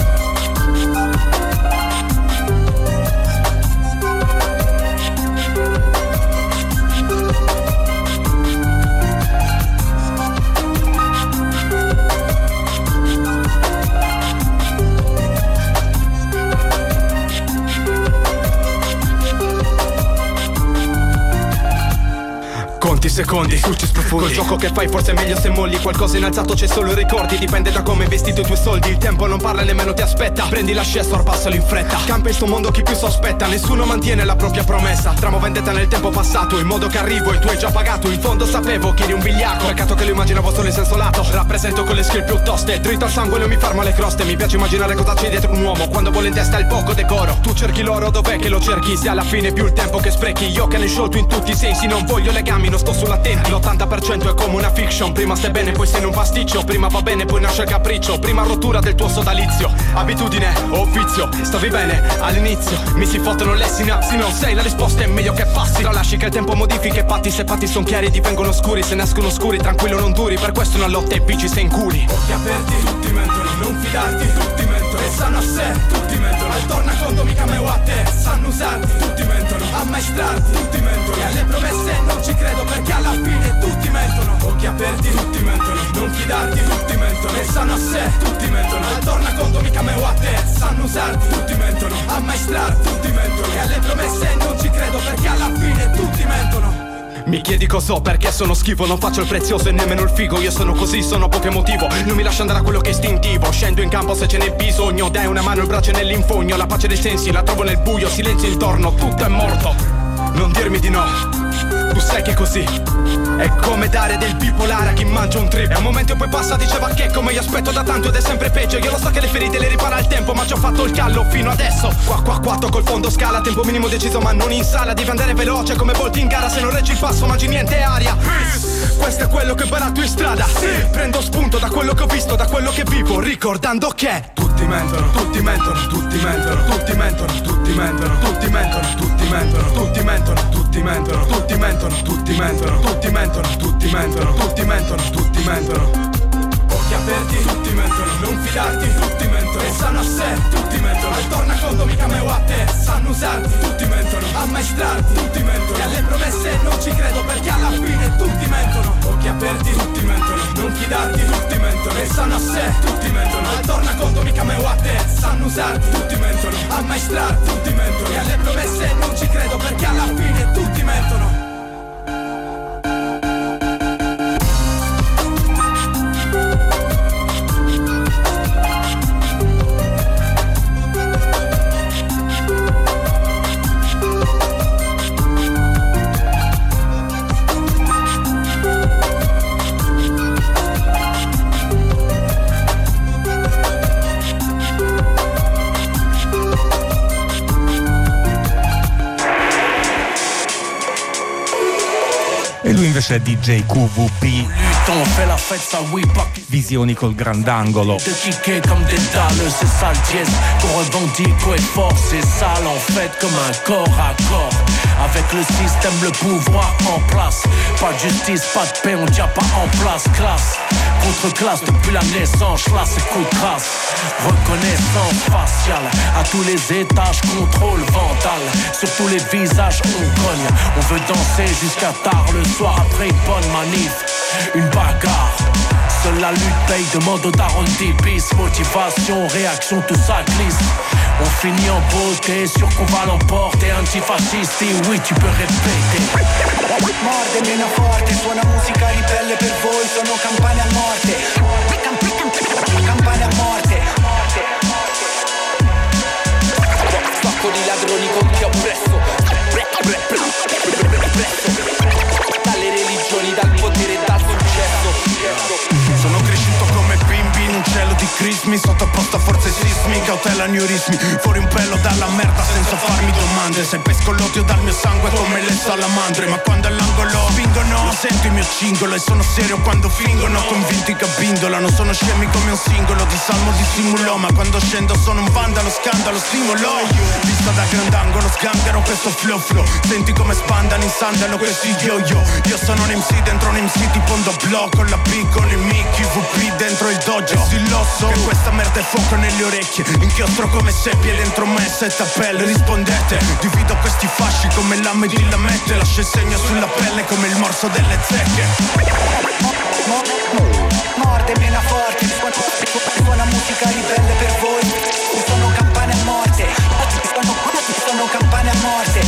Conti secondi, sulci sprofondi. Col gioco che fai forse è meglio se molli. Qualcosa in alzato c'è solo i ricordi. Dipende da come hai vestito i tuoi soldi. Il tempo non parla nemmeno ti aspetta. Prendi l'ascesso, orpassalo in fretta. Campa in sto mondo chi più sospetta. Nessuno mantiene la propria promessa. Tramo vendetta nel tempo passato, in modo che arrivo e tu hai già pagato. In fondo sapevo che eri un vigliacco, peccato che lo immaginavo solo in senso lato. Rappresento con le skill più toste, dritto al sangue non mi fermo alle croste. Mi piace immaginare cosa c'è dietro un uomo quando vuole in testa il poco decoro. Tu cerchi l'oro, dov'è che lo cerchi? Se alla fine è più il tempo che sprechi. Io che ne sciolto in tutti i sensi. Non voglio legami, non sto sull'attenti. L'ottanta per cento è come una fiction. Prima stai bene, poi sei in un pasticcio. Prima va bene, poi nasce il capriccio. Prima rottura del tuo sodalizio. Abitudine o vizio, stavi bene all'inizio. Mi si fottono le sinapsi, non sei la risposta, è meglio che passi. Lo lasci che il tempo modifica i patti. Se patti son chiari divengono scuri. Se nascono scuri, tranquillo non duri. Per questo una lotta e vici sei in curi. Occhi aperti, tutti mentono, non fidarti, tutti mentono. E sanno a sé, tutti mentono. Al tornaconto mica me o a te. Sanno usarti, tutti mentono. Ammaestrarti, tutti mentono. E alle promesse non ci credo perché alla fine tutti mentono. Occhi aperti, tutti mentono. Non fidarti, tutti mentono. E sanno a sé, tutti mentono. Al tornaconto mica me o a te. Sanno usarti, tutti mentono. Ammaestrarti, tutti mentono. E alle promesse non ci credo perché alla fine tutti mentono. Mi chiedi cos'ho, perché sono schifo. Non faccio il prezioso e nemmeno il figo. Io sono così, sono poco emotivo. Non mi lascio andare a quello che è istintivo. Scendo in campo se ce n'è bisogno. Dai una mano, il braccio nell'infogno. La pace dei sensi la trovo nel buio. Silenzio intorno, tutto è morto. Non dirmi di no, tu sai che è così. È come dare del bipolare a chi mangia un trip. È un momento e poi passa, diceva che come io aspetto da tanto ed è sempre peggio. Io lo so che le ferite le ripara il tempo, ma ci ho fatto il callo fino adesso. Qua qua qua col fondo scala, tempo minimo deciso ma non in sala. Devi andare veloce come volti in gara, se non reggi il passo mangi niente aria. Questo è quello che ho imparato in strada. Prendo spunto da quello che ho visto, da quello che vivo, ricordando che tutti mentono, tutti mentono, tutti mentono, tutti mentono, tutti mentono, tutti mentono, tutti mentono, tutti mentono, tutti mentono, tutti mentono, tutti mentono, tutti mentono, tutti mentono, tutti mentono, tutti mentono. Occhi aperti, tutti mentono, non fidarti, tutti mentono. E sanno a sé, tutti mentono. Al tornaconto mica me o a te. Sanno usarti, tutti mentono. Ammaestrarti, tutti mentono. E alle promesse non ci credo perché alla fine tutti mentono. Occhi aperti, tutti mentono, non fidarti, tutti mentono. E sanno a sé, tutti mentono. Al tornaconto mica me o a te. Sanno usarti, tutti mentono. Ammaestrarti, tutti mentono. E alle promesse non ci credo perché alla fine tutti mentono. invece è D J Q V P. Visioni col grandangolo. De kicker comme des dalles, c'est ça le dièse qu'on revendique, ouais fort, c'est sale en fait comme un corps à corps. Avec le système, le pouvoir en place. Pas de justice, pas de paix, on tient pas en place. Classe, contre classe, depuis la naissance, là c'est coup de grâce. Reconnaissance faciale, à tous les étages, contrôle vandale. Sur tous les visages, on cogne. On veut danser jusqu'à tard le soir après une bonne manif. Une bagarre, seule la lutte paye, demande au daron dix bis. Motivation, réaction, tout ça glisse. On finit en beauté, sûr qu'on va l'emporter. Antifascisti, oui tu peux répéter. Morde meno forte, suona musica ribelle per voi, sono campane a morte. Campane a morte. Sacco di ladroni con chi ho presso. Dalle religioni, dal potere, dal successo. Sono cresciuto come bimbi in un cielo di crismi, sottoposto a forze sismi, cautela aneurismi. Fuori un pelo dalla merda senza farmi domande. Se pesco l'odio dal mio sangue come le salamandre. Ma quando all'angolo vincono, sento il mio cingolo. E sono serio quando fingono, convinti che abbindolano. Sono scemi come un singolo di salmo dissimulo. Ma quando scendo sono un vandalo, scandalo, stimolo. Vista da grandangolo, sganghero questo flow flow. Senti come spandano in sandalo questi yo-yo. Io sono un M C dentro un M C tipo un doblò. Con la P, con il Mickey, V P dentro il dojo. E sì lo so che questa merda è fuoco nelle orecchie. Inchiostro come seppie dentro me, setta pelle. Rispondete, divido questi fasci come lame di lamette. Lascio il segno sulla pelle come il morso delle zecche. Morde meno forte, suona musica ribelle per voi. Sono campane a morte. Sono, sono campane a morte.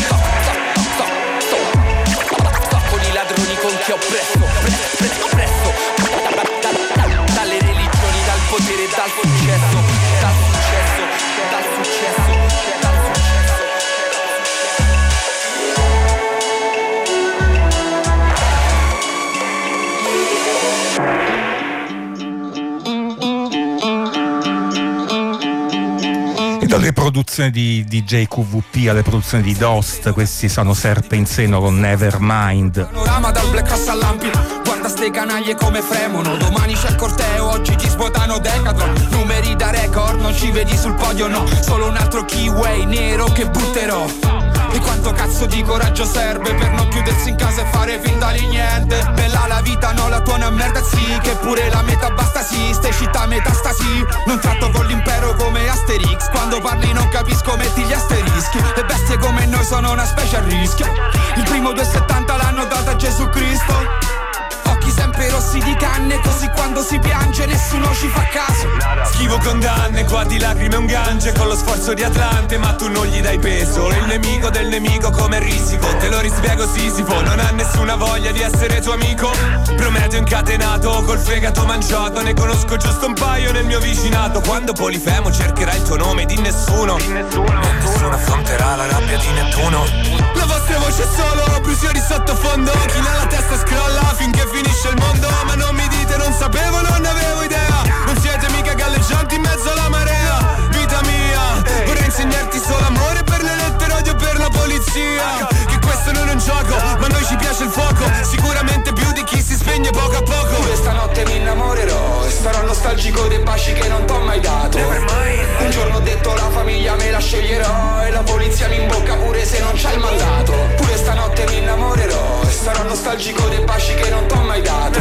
Sacco di ladroni con chi ho presso. Presso. Dalle religioni, dal potere, dal successo. Dal successo, dal successo, dal successo. E dalle produzioni di D J Q V P alle produzioni di Dost, questi sono Serpe in Seno con Nevermind. Panorama dal black cross a lampi, guarda ste canaglie come fremono. Domani c'è il corteo, oggi ci svuotano Decathlon. Numeri da record, non ci vedi sul podio no. Solo un altro keyway nero che butterò. E quanto cazzo di coraggio serve per non chiudersi in casa e fare finta di niente. Bella la vita, no la tua una merda sì. Che pure la metà basta sì, ste città metastasi. Non tratto con l'impero come Asterix. Quando parli non capisco, metti gli asterischi. Le bestie come noi sono una specie a rischio. Il primo due settanta l'hanno data a Gesù Cristo. Occhi sempre rossi di canne, così quando si piange nessuno ci fa caso. Schivo condanne, qua di lacrime un gange con lo sforzo di Atlante, ma tu non gli dai peso. Il nemico del nemico come risico, te lo rispiego Sisifo, non ha nessuna voglia di essere tuo amico. Prometeo incatenato, col fegato mangiato, ne conosco giusto un paio nel mio vicinato. Quando Polifemo cercherà il tuo nome di nessuno, di nessuno, nessuno affronterà la rabbia di Nettuno. La vostra voce è solo bruciori sottofondo. Chi nella testa scrolla finché finisce il mondo. Ma non mi dite non sapevo, non avevo idea. Non siete mica galleggianti in mezzo alla marea. Vita mia, vorrei insegnarti solo amore per le lettere, odio per la polizia. Che questo non è un gioco, ma a noi ci piace il fuoco. Sicuramente più di chi si spegne poco a poco. Pure stanotte mi innamorerò e sarò nostalgico dei baci che non t'ho mai dato. Un giorno ho detto la famiglia me la sceglierò e la polizia mi imbocca pure se non c'è il mandato. Pure stanotte mi innamorerò e sarò nostalgico dei baci che non t'ho mai dato.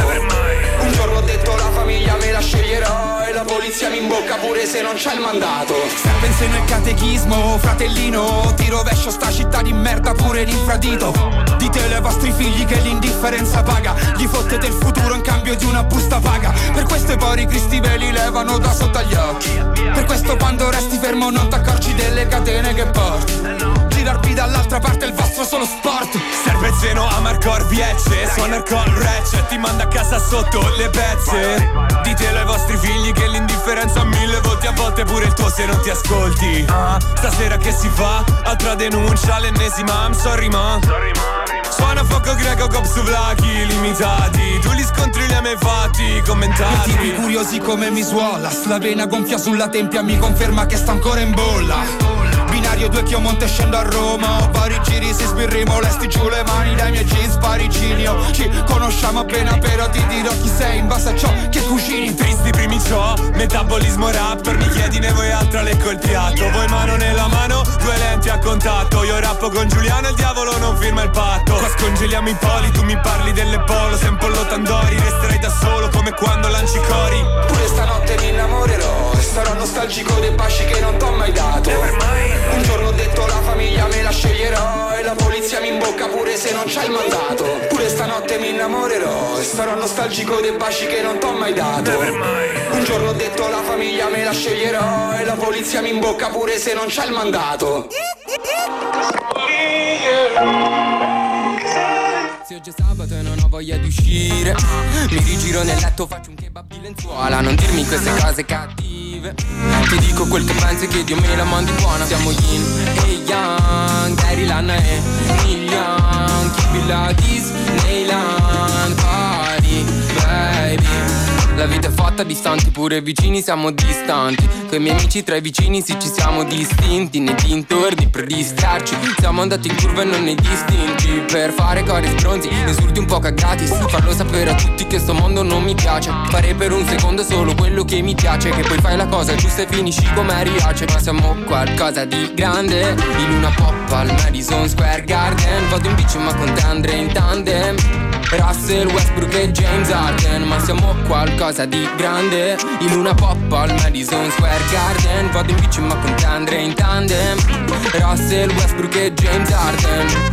Un giorno ho detto la famiglia me la sceglierò e la polizia mi imbocca pure se non c'è il mandato. Sempre in seno il catechismo, fratellino, ti rovescio sta città di merda pure l'infradito. Ditele ai vostri figli che l'indifferenza paga, gli fottete il futuro in cambio di una busta paga. Per questo i poveri cristi ve li levano da sotto agli occhi. Per questo quando resti fermo non t'accorgi delle catene che porti. Girarvi dall'altra parte è il vostro solo sport. Serve il seno a Marcor Viece, suona il col ratchet, ti manda a casa sotto le pezze. Ditelo ai vostri figli che l'indifferenza ha mille voti, a volte pure il tuo se non ti ascolti. Ah, stasera che si fa? Altra denuncia, l'ennesima, I'm sorry ma. Suona fuoco greco, cop su vlachi limitati. Tu li scontri li hai mai fatti, commentati. I tipi curiosi come mi suola, la vena gonfia sulla tempia mi conferma che sta ancora in bolla. Binario due vecchio monte scendo a Roma. Ho vari giri, si sbirri, molesti giù le mani dai miei jeans parigini. Oh, ci conosciamo appena, però ti dirò chi sei in base a ciò che cucini. Tristi primi ciò, metabolismo rapper. Mi chiedi ne vuoi altro, lecco il piatto. Voi mano nella mano, due lenti a contatto. Io rappo con Giuliano, il diavolo non firma il patto. Qua scongeliamo i poli, tu mi parli delle polo. Se un pollo Tandori, resterai da solo come quando lanci cori. Pure stanotte mi innamorerò e starò nostalgico dei baci che non t'ho mai dato. Un giorno ho detto la famiglia me la sceglierò e la polizia mi imbocca pure se non c'è il mandato. Pure stanotte mi innamorerò e starò nostalgico dei baci che non t'ho mai dato. Un giorno ho detto la famiglia me la sceglierò e la polizia mi imbocca pure se non c'è il mandato. Se oggi è sabato e non ho voglia di uscire, mi rigiro nel letto, faccio un kebab di lenzuola. Non dirmi queste cose cattive, ti dico quel che pensi che Dio me la mandi buona. Siamo yin e yang, Gary Lana e Neil Young. Keep it like this, Neyland party, baby. La vita è fatta distanti, pure vicini siamo distanti. Coi miei amici tra i vicini sì ci siamo distinti. Nei dintorni per distrarci siamo andati in curva e non nei distinti. Per fare cori stronzi, insulti un po' cagati. Farlo sapere a tutti che sto mondo non mi piace. Fare per un secondo solo quello che mi piace, che poi fai la cosa giusta e finisci come Ariace. Ma siamo qualcosa di grande, in Luna Pop al Madison Square Garden. Vado in bici ma con te andrei in tandem, Russell Westbrook e James Harden. Ma siamo qualcosa di grande, in Luna Pop al Madison Square Garden. Vado in bici ma con te andrei in tandem, Russell Westbrook e James Harden.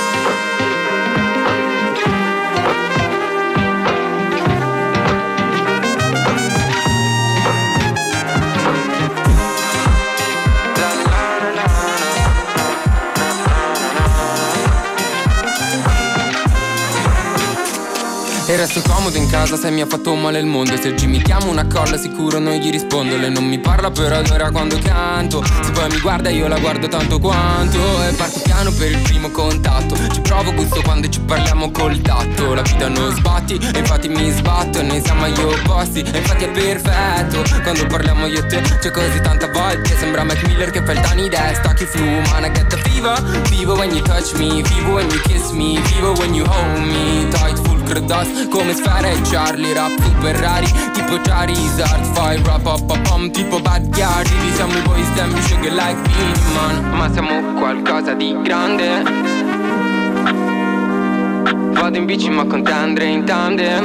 E resto comodo in casa se mi ha fatto male il mondo. E se oggi mi chiama una colla sicuro non gli rispondo. Lei non mi parla però adora quando canto. Se poi mi guarda io la guardo tanto quanto. E parto piano per il primo contatto. Ci provo gusto quando ci parliamo col tatto. La vita non sbatti e infatti mi sbatto. E noi siamo agli opposti e infatti è perfetto. Quando parliamo io e te c'è così tanta vibe che sembra Mac Miller che fa il Tani Desta. Chi flu, man I get the fever. Vivo when you touch me, vivo when you kiss me, vivo when you hold me tight, full credas come Sfera e Charlie. Rap super rari tipo Charizard. Fai rap up up pom tipo Bad Chiari. Siamo i boys damn you sugar like me man. Ma siamo qualcosa di grande. Vado in bici ma con te andrei in tandem.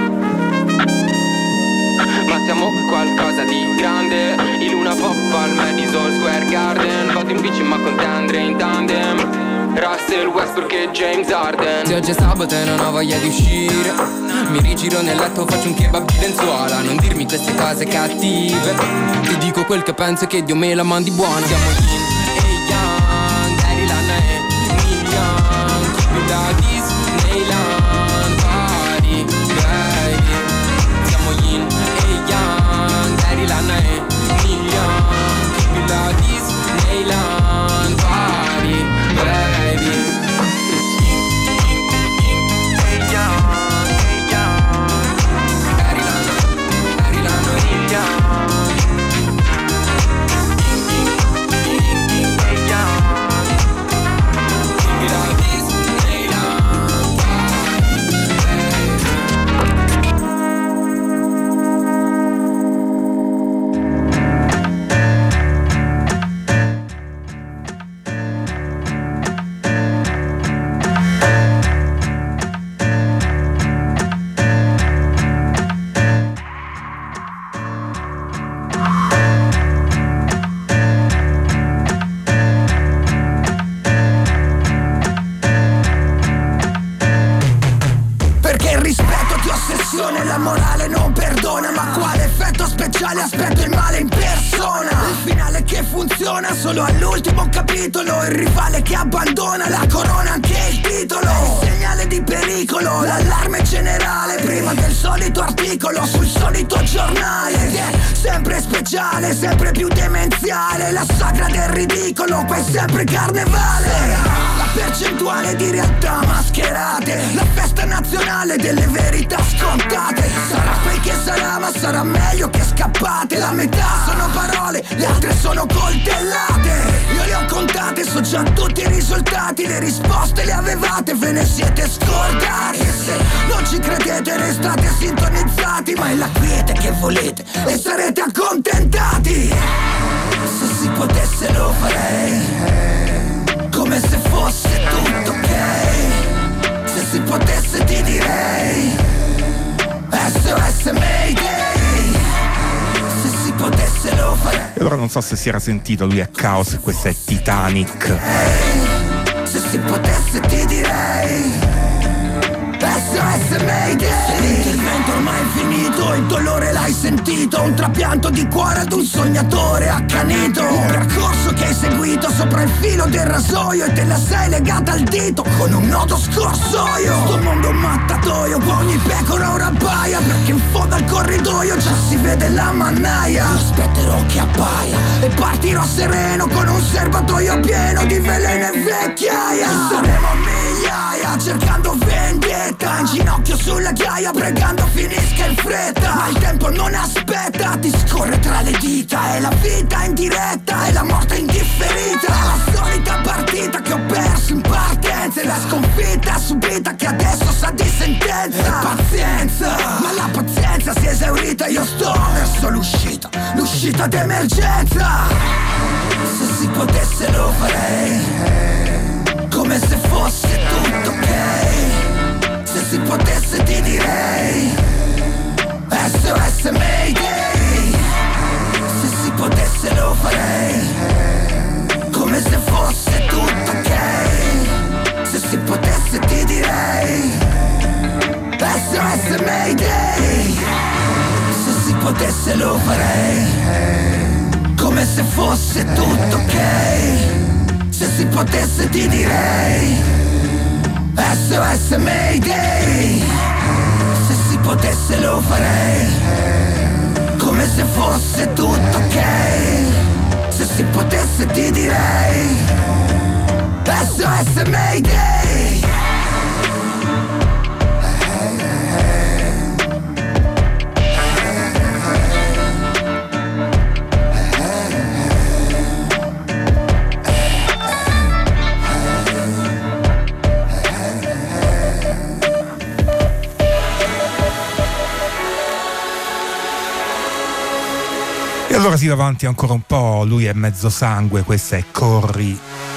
Ma siamo qualcosa di grande, in Luna Pop al Madison Square Garden. Vado in bici ma con te andrei in tandem, Russell Westbrook e James Harden. Se oggi è sabato e non ho voglia di uscire, mi rigiro nel letto, faccio un kebab di lenzuola. Non dirmi queste cose cattive, ti dico quel che penso che Dio me la mandi buona. Siamo yin e yang, Gary Lana e Neil Young. Keep it like this, Neyland party, baby. Siamo yin e yang, Gary Lana e Neil Young. Keep it like this, Neyland party, baby. La morale non perdona, ma quale effetto speciale, aspetto il male in persona. Il finale che funziona solo all'ultimo capitolo. Il rivale che abbandona la corona, anche il titolo. Il segnale di pericolo, l'allarme generale prima del solito articolo sul solito giornale. Ed è sempre speciale, sempre più demenziale. La sagra del ridicolo, poi sempre carnevale. La percentuale di realtà mascherate, la festa nazionale delle verità scontate. Sarà quel che sarà, ma sarà meglio che scappate. La metà sono parole, le altre sono coltellate. Io le ho contate già tutti i risultati, le risposte le avevate, ve ne siete scordati. E se non ci credete restate sintonizzati, ma è la quiete che volete e sarete accontentati. Se si potesse lo farei, come se fosse tutto ok. Se si potesse ti direi S O S Mayday. Se si potesse lo farei. E allora non so se si era sentito, lui è Caos e questa è Titanic. Se si potesse ti direi S O S Mayday. Se l'intervento ormai è finito, il dolore l'hai sentito, un trapianto di cuore ad un sognatore accanito. Un percorso che hai seguito sopra il filo del rasoio e te la sei legata al dito con un nodo scorsoio. Sto mondo un mattatoio, qua ogni pecora ora baia, perché in fondo al corridoio già si vede la mannaia. Io aspetterò che appaia e partirò sereno con un serbatoio pieno di veleno e vecchiaia. E saremo migliaia cercando vendetta, in ginocchio sulla ghiaia pregando finisca in fretta. Ma il tempo non aspetta, ti scorre tra le dita, è la vita in diretta e la morte indifferita. La solita partita che ho perso in partenza e la sconfitta subita che adesso sa di sentenza. E pazienza, ma la pazienza si è esaurita, io sto verso l'uscita, l'uscita d'emergenza. Se si potesse lo farei, come se fosse tutto ok. Se si potesse ti direi S O S Mayday. Se si potesse lo farei, come se fosse tutto ok. Se si potesse ti direi S O S Mayday. Se si potesse lo farei, come se fosse tutto ok. Se si potesse ti direi S O S Mayday. Se si potesse lo farei, come se fosse tutto ok. Se si potesse ti direi S O S Mayday. E allora si va avanti ancora un po', lui è mezzo sangue, questa è Corri.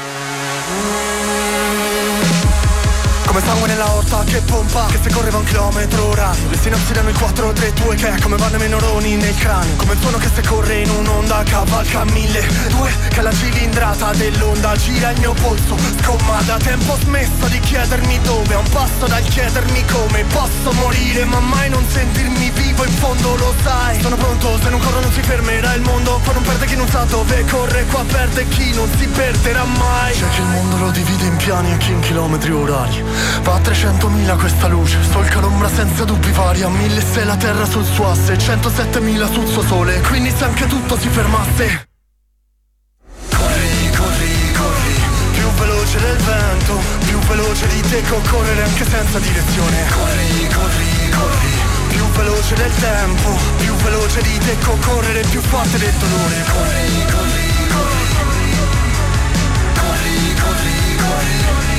Come sangue nella orta che pompa, che se correva un chilometro orario. Le sinapsi danno il quattro tre due, che è come vanno i neuroni nel cranio. Come il suono che se corre in un'onda, cavalca mille due, che è la cilindrata dell'onda gira il mio polso. Scomma da tempo ho smesso di chiedermi dove, a un passo dal chiedermi come posso morire ma mai non sentirmi vivo, in fondo lo sai. Sono pronto, se non corro non si fermerà il mondo. Qua non perde chi non sa dove corre, qua perde chi non si perderà mai. C'è chi il mondo lo divide in piani e chi in chilometri orari. Va a trecentomila questa luce, solca l'ombra senza dubbi varia. Mille se la terra sul suo asse, centosettemila sul suo sole. Quindi se anche tutto si fermasse. Corri, corri, corri, più veloce del vento, più veloce di te che correre anche senza direzione. Corri, corri, corri, più veloce del tempo, più veloce di te che correre, più forte del dolore. Corri, corri, corri, corri, corri, corri.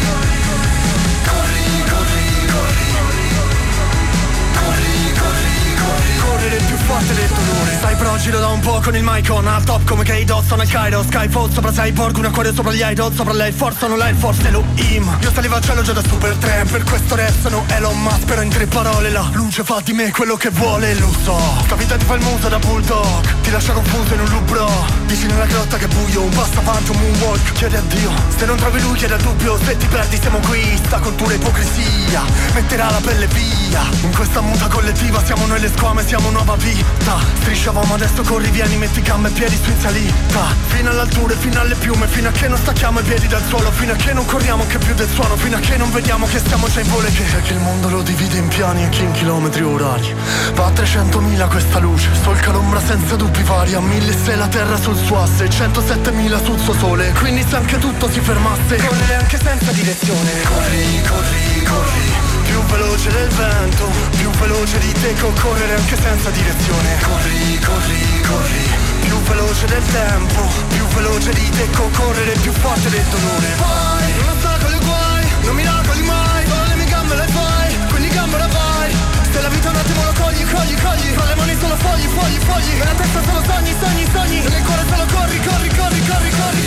Correre più forte del dolore. Sai pro giro da un po' con il Micon al top come K-Dot sono al Cairo. Skyfall sopra Cyborg, un acquario sopra gli iDot. Sopra lei il Forza, non lei il Forza Elohim. Io salivo al cielo già da Super tre. Per questo rap sono Elon Musk. Però in tre parole la luce fa di me quello che vuole, lo so. Sta vita ti fa il muso da bulldog, ti lascia confuso in un loop bro. Dici nella grotta che è buio, un passo avanti, un moonwalk. Chiedi a Dio, se non trovi lui chiedi al dubbio. Se ti perdi siamo qui, sta cultura e ipocrisia metterà la pelle via. In questa muta collettiva siamo noi le squame, siamo nuova vita. Strisciavamo adesso corri vieni, metti gambe e piedi su in salita. Fino all'altura e fino alle piume, fino a che non stacchiamo i piedi dal suolo. Fino a che non corriamo che più del suono, fino a che non vediamo che stiamo già in volo. Che c'è che il mondo lo divide in piani e chi in chilometri orari. Va a trecentomila questa luce, solca l'ombra senza dubbi varia. Mille se la terra sul suo asse, centosettemila sul suo sole. Quindi se anche tutto si fermasse, correre anche senza direzione. Corri, corri, corri, più veloce del vento, più veloce di te che correre anche senza direzione. Corri, corri, corri, più veloce del tempo, più veloce di te, concorrere più forte del dolore. Poi, non ostacoli guai, non miracoli mai, con le mie gambe le fai, quindi gambera vai. Se la vita un attimo lo cogli, cogli, cogli, tra le mani solo fogli, fogli, fogli, nella testa solo sogni, sogni, sogni, nel cuore solo corri, corri, corri, corri, corri.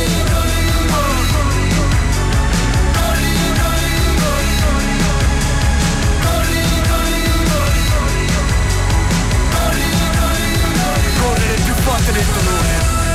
Correre più forte del dolore.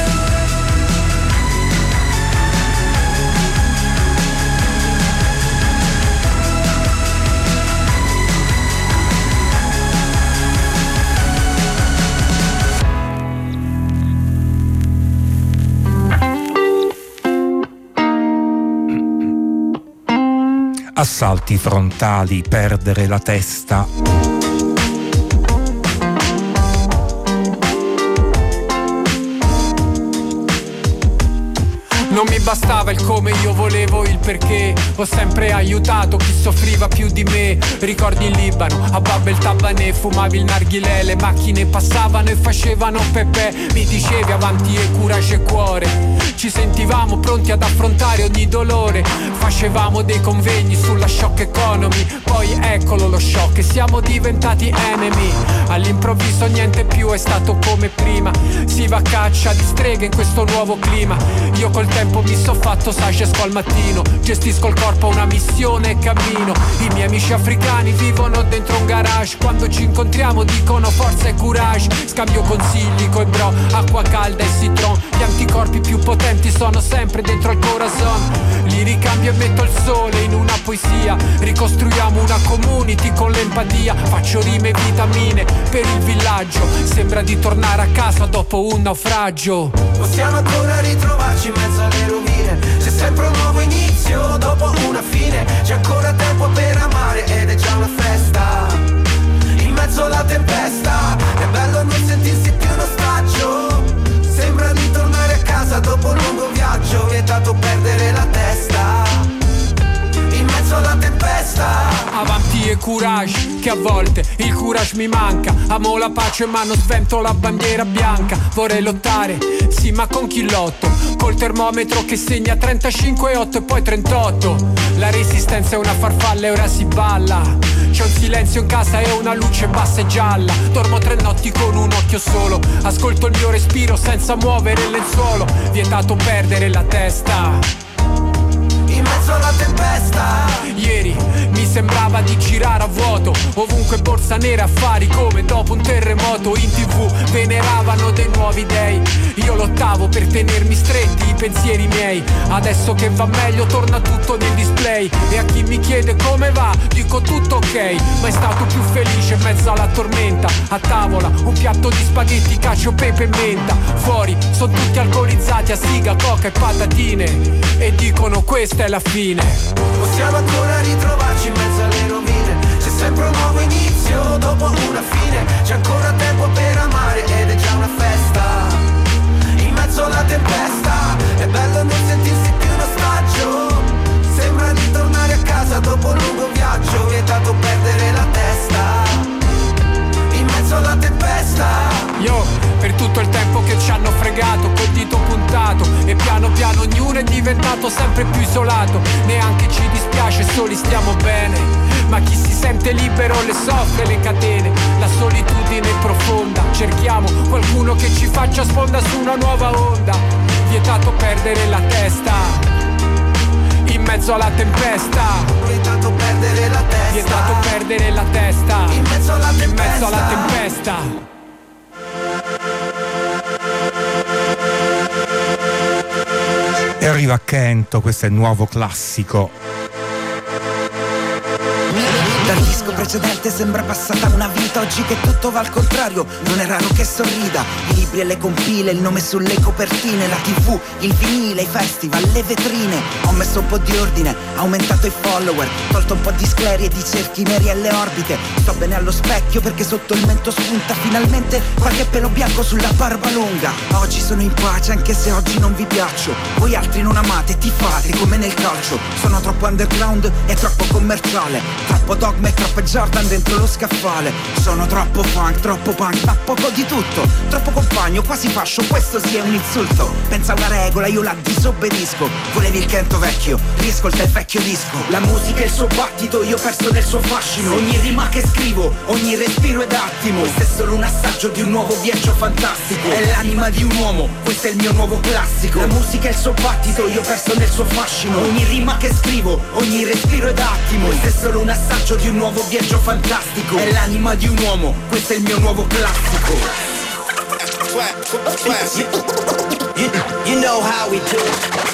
Assalti frontali, perdere la testa. Non mi bastava il come, io volevo il perché. Ho sempre aiutato chi soffriva più di me. Ricordi in Libano, a Bab el Tabanè, fumavi il narghilè, le macchine passavano e facevano pepe. Mi dicevi avanti e courage e cuore. Ci sentivamo pronti ad affrontare ogni dolore. Facevamo dei convegni sulla shock economy. Poi eccolo lo shock e siamo diventati enemy. All'improvviso niente più è stato come prima. Si va a caccia di streghe in questo nuovo clima. Io col tempo mi so fatto sage, esco al mattino, gestisco il corpo, una missione e cammino. I miei amici africani vivono dentro un garage. Quando ci incontriamo dicono forza e courage. Scambio consigli coi bro, acqua calda e citron. Gli anticorpi più potenti sono sempre dentro il corazon. Li ricambio e metto il sole in una poesia. Ricostruiamo una community con l'empatia. Faccio rime e vitamine per il villaggio. Sembra di tornare a casa dopo un naufragio. Possiamo ancora ritrovarci in mezzo alle rovine. C'è sempre un nuovo inizio dopo una fine. C'è ancora tempo per amare ed è già una festa. In mezzo alla tempesta è bello non sentirsi più in ostaggio. Sembra di tornare a casa dopo un lungo viaggio. Vietato perdere la testa in mezzo alla tempesta. Avanti e courage, che a volte il courage mi manca. Amo la pace ma non svento la bandiera bianca. Vorrei lottare, sì ma con chi lotto? Col termometro che segna trentacinque virgola otto e poi trentotto. La resistenza è una farfalla e ora si balla. C'è un silenzio in casa e una luce bassa e gialla. Dormo tre notti con un occhio solo. Ascolto il mio respiro senza muovere il lenzuolo. Vietato perdere la testa in mezzo alla tempesta. Ieri mi sembrava di girare a vuoto. Ovunque borsa nera, affari come dopo un terremoto. In tv veneravano dei nuovi dei. Io lottavo per tenermi stretti i pensieri miei. Adesso che va meglio torna tutto nel display. E a chi mi chiede come va dico tutto ok. Ma è stato più felice in mezzo alla tormenta. A tavola un piatto di spaghetti, cacio, pepe e menta. Fuori sono tutti alcolizzati a siga, coca e patatine. E dicono questa è la fine. Possiamo ancora ritrovarci in mezzo alle rovine. C'è sempre un nuovo inizio dopo una fine. C'è ancora tempo per amare ed è già una festa. In mezzo alla tempesta è bello non sentirsi più in ostaggio. Sembra di tornare a casa dopo un lungo viaggio. Vietato perdere la testa in mezzo alla tempesta. Yo, per tutto il tempo che ci hanno fregato, col dito puntato. E piano piano ognuno è diventato sempre più isolato. Neanche ci dispiace, soli stiamo bene. Ma chi si sente libero le soffre le catene. La solitudine è profonda. Cerchiamo qualcuno che ci faccia sponda su una nuova onda. Vietato perdere la testa in mezzo alla tempesta. Vietato perdere la testa. Vietato perdere la testa in mezzo alla tempesta. In mezzo alla tempesta. E arriva Kento, questo è il nuovo classico. Dal disco precedente sembra passata una vita. Oggi che tutto va al contrario, non è raro che sorrida. I libri e le compile, il nome sulle copertine. La tv, il vinile, i festival, le vetrine. Ho messo un po' di ordine, aumentato i follower, tolto un po' di scleri e di cerchi neri alle orbite. Sto bene allo specchio perché sotto il mento spunta finalmente qualche pelo bianco sulla barba lunga. Oggi sono in pace anche se oggi non vi piaccio. Voi altri non amate, tifate come nel calcio. Sono troppo underground e troppo commerciale, troppo dogma Metto troppe Jordan dentro lo scaffale. Sono troppo funk, troppo punk, ma poco di tutto. Troppo compagno, quasi fascio, questo sì è un insulto. Pensa a una regola, io la disobbedisco. Volevi il canto vecchio, riascolta il vecchio disco. La musica è il suo battito, io perso nel suo fascino. Ogni rima che scrivo, ogni respiro ed attimo. Questo è solo un assaggio di un nuovo viaggio fantastico. È l'anima di un uomo, questo è il mio nuovo classico. La musica è il suo battito, io perso nel suo fascino. Ogni rima che scrivo, ogni respiro ed attimo. Questo è solo un assaggio di un nuovo viaggio fantastico. È l'anima di un uomo, questo è il mio nuovo classico. You, you know how we do.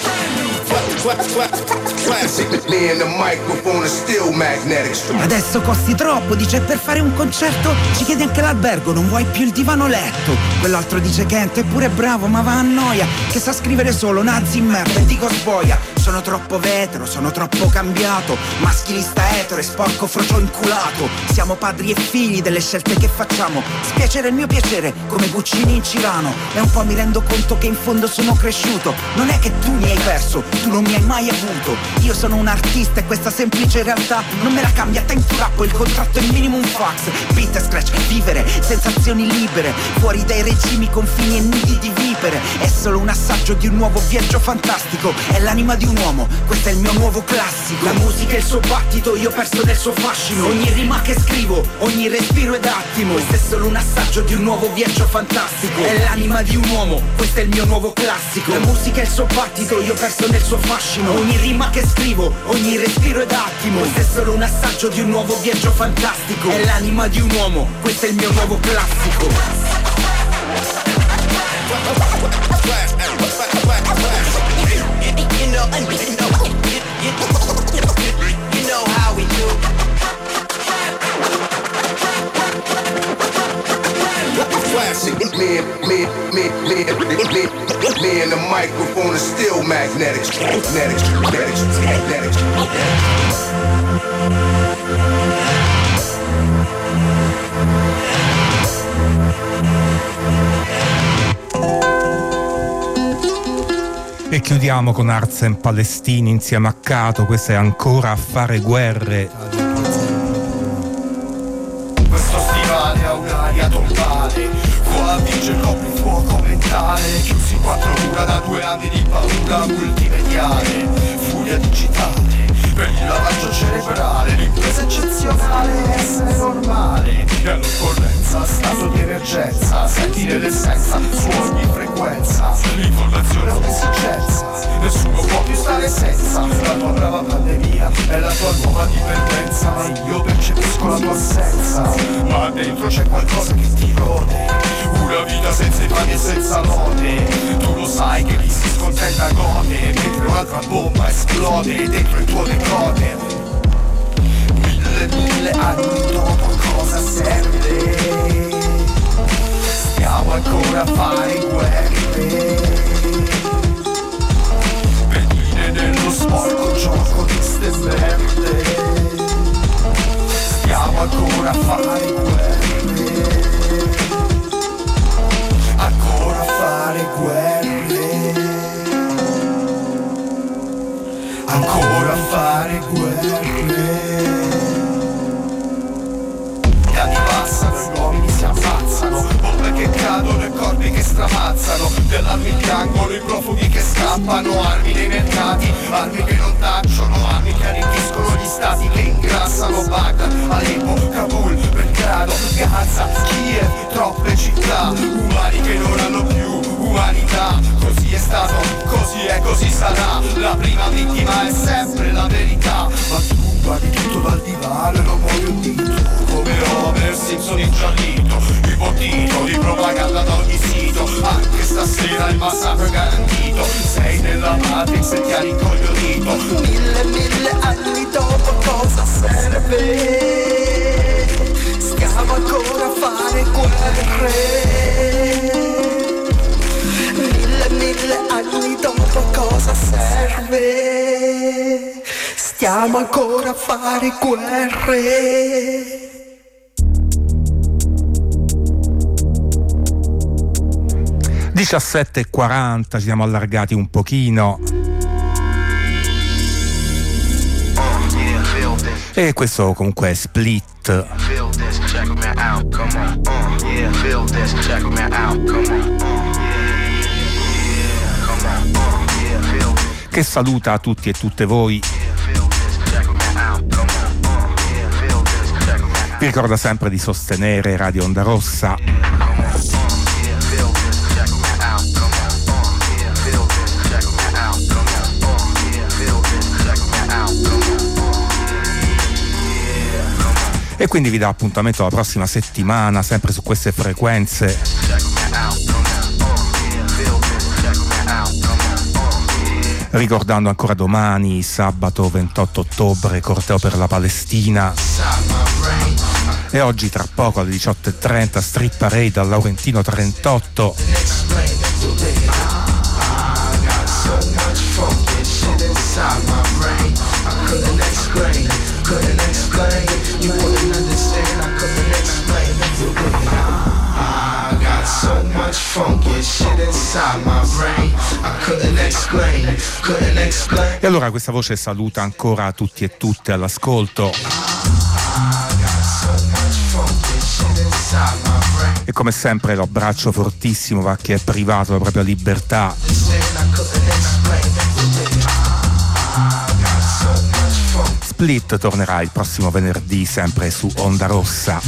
Adesso costi troppo, dice, per fare un concerto ci chiedi anche l'albergo, non vuoi più il divano letto. Quell'altro dice Kent è pure bravo ma va a noia, che sa scrivere solo nazi in merda e dico sboia. Sono troppo vetero, sono troppo cambiato, maschilista etero e sporco frocio inculato. Siamo padri e figli delle scelte che facciamo. Spiacere è il mio piacere, come Guccini in Cirano. E un po' mi rendo conto che in fondo sono cresciuto. Non è che tu mi hai perso, tu non mi hai mai avuto. Io sono un artista e questa semplice realtà non me la cambia, tempo rappo, il contratto è minimum fax. Beat e scratch, vivere, sensazioni libere, fuori dai regimi, confini e nidi di vipere. È solo un assaggio di un nuovo viaggio fantastico. È l'anima di un uomo, questo è il mio nuovo classico. La musica è il suo battito, io perso nel suo fascino. Ogni rima che scrivo, ogni respiro ed attimo. Questo è solo un assaggio di un nuovo viaggio fantastico. È l'anima di un uomo, questo è il mio nuovo classico. La musica è il suo battito, io perso nel suo fascino. Ogni rima che scrivo, ogni respiro ed attimo. Questo è solo un assaggio di un nuovo viaggio fantastico. È l'anima di un uomo, questo è il mio nuovo classico. You know, you know, you, you, you know how we do. Classic, me, me, me, me, me, me and the microphone is still magnetics, magnetics, magnetics, magnetics. E chiudiamo con Arsen Palestini insieme a Cato, questa è Ancora a fare guerre. Questo stivale ha un'aria tombale, qua vige il coprifuoco mentale, chiusi in quattro mura da due anni di paura multimediale, furia digitale, per il lavaggio cerebrale, l'impresa eccezionale è essere normale, e all'occorrenza, stato di emergenza, sentire l'essenza su ogni frequenza, l'informazione è un'esigenza, nessuno può più stare senza, la tua brava pandemia è la tua nuova dipendenza, ma io percepisco la tua assenza, ma dentro c'è qualcosa che ti rode, una vita senza i pani e senza lode, tu lo sai che chi si scontenta gode, mentre un'altra bomba esplode dentro il tuo decoder. Mille, mille anni dopo cosa serve? Stiamo ancora a fare guerre, venire nello sporco gioco di ste merde. Stiamo ancora a fare guerre, ancora a fare guerre, ancora a fare guerre. Gli anni passano, gli uomini si ammazzano, bombe che cadono e corpi che stramazzano, dell'armi in triangolo, i profughi che scappano, armi nei mercati, armi che non tacciono, armi che arricchiscono gli stati che ingrassano, Baghdad, Aleppo, Kabul, Belgrado, Gaza, Kiev, troppe città, umani che non hanno più umanità, così è stato, così è, così sarà, la prima vittima è sempre la verità, ma tu guardi tutto dal divano e non muovi un dito, come Homer Simpson ingiallito, ipotito di propaganda da ogni sito, anche stasera il massacro è garantito, sei nella Matrix e ti ha rincoglionito, mille mille anni dopo cosa serve? Stiamo ancora a fare guerre, mille mille anni dopo cosa serve? Stiamo ancora a fare guerre. diciassette e quaranta, ci siamo allargati un pochino. E questo comunque è Split, che saluta tutti e tutte voi. Vi ricorda sempre di sostenere Radio Onda Rossa. E quindi vi dà appuntamento la prossima settimana, sempre su queste frequenze. Ricordando ancora domani, sabato ventotto ottobre, corteo per la Palestina. E oggi tra poco alle diciotto e trenta Street Parade al Laurentino trentotto. E allora questa voce saluta ancora tutti e tutte all'ascolto. E come sempre l'abbraccio fortissimo va a chi è privato della propria libertà. Split tornerà il prossimo venerdì sempre su Onda Rossa.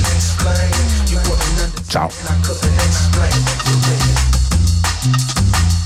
Ciao.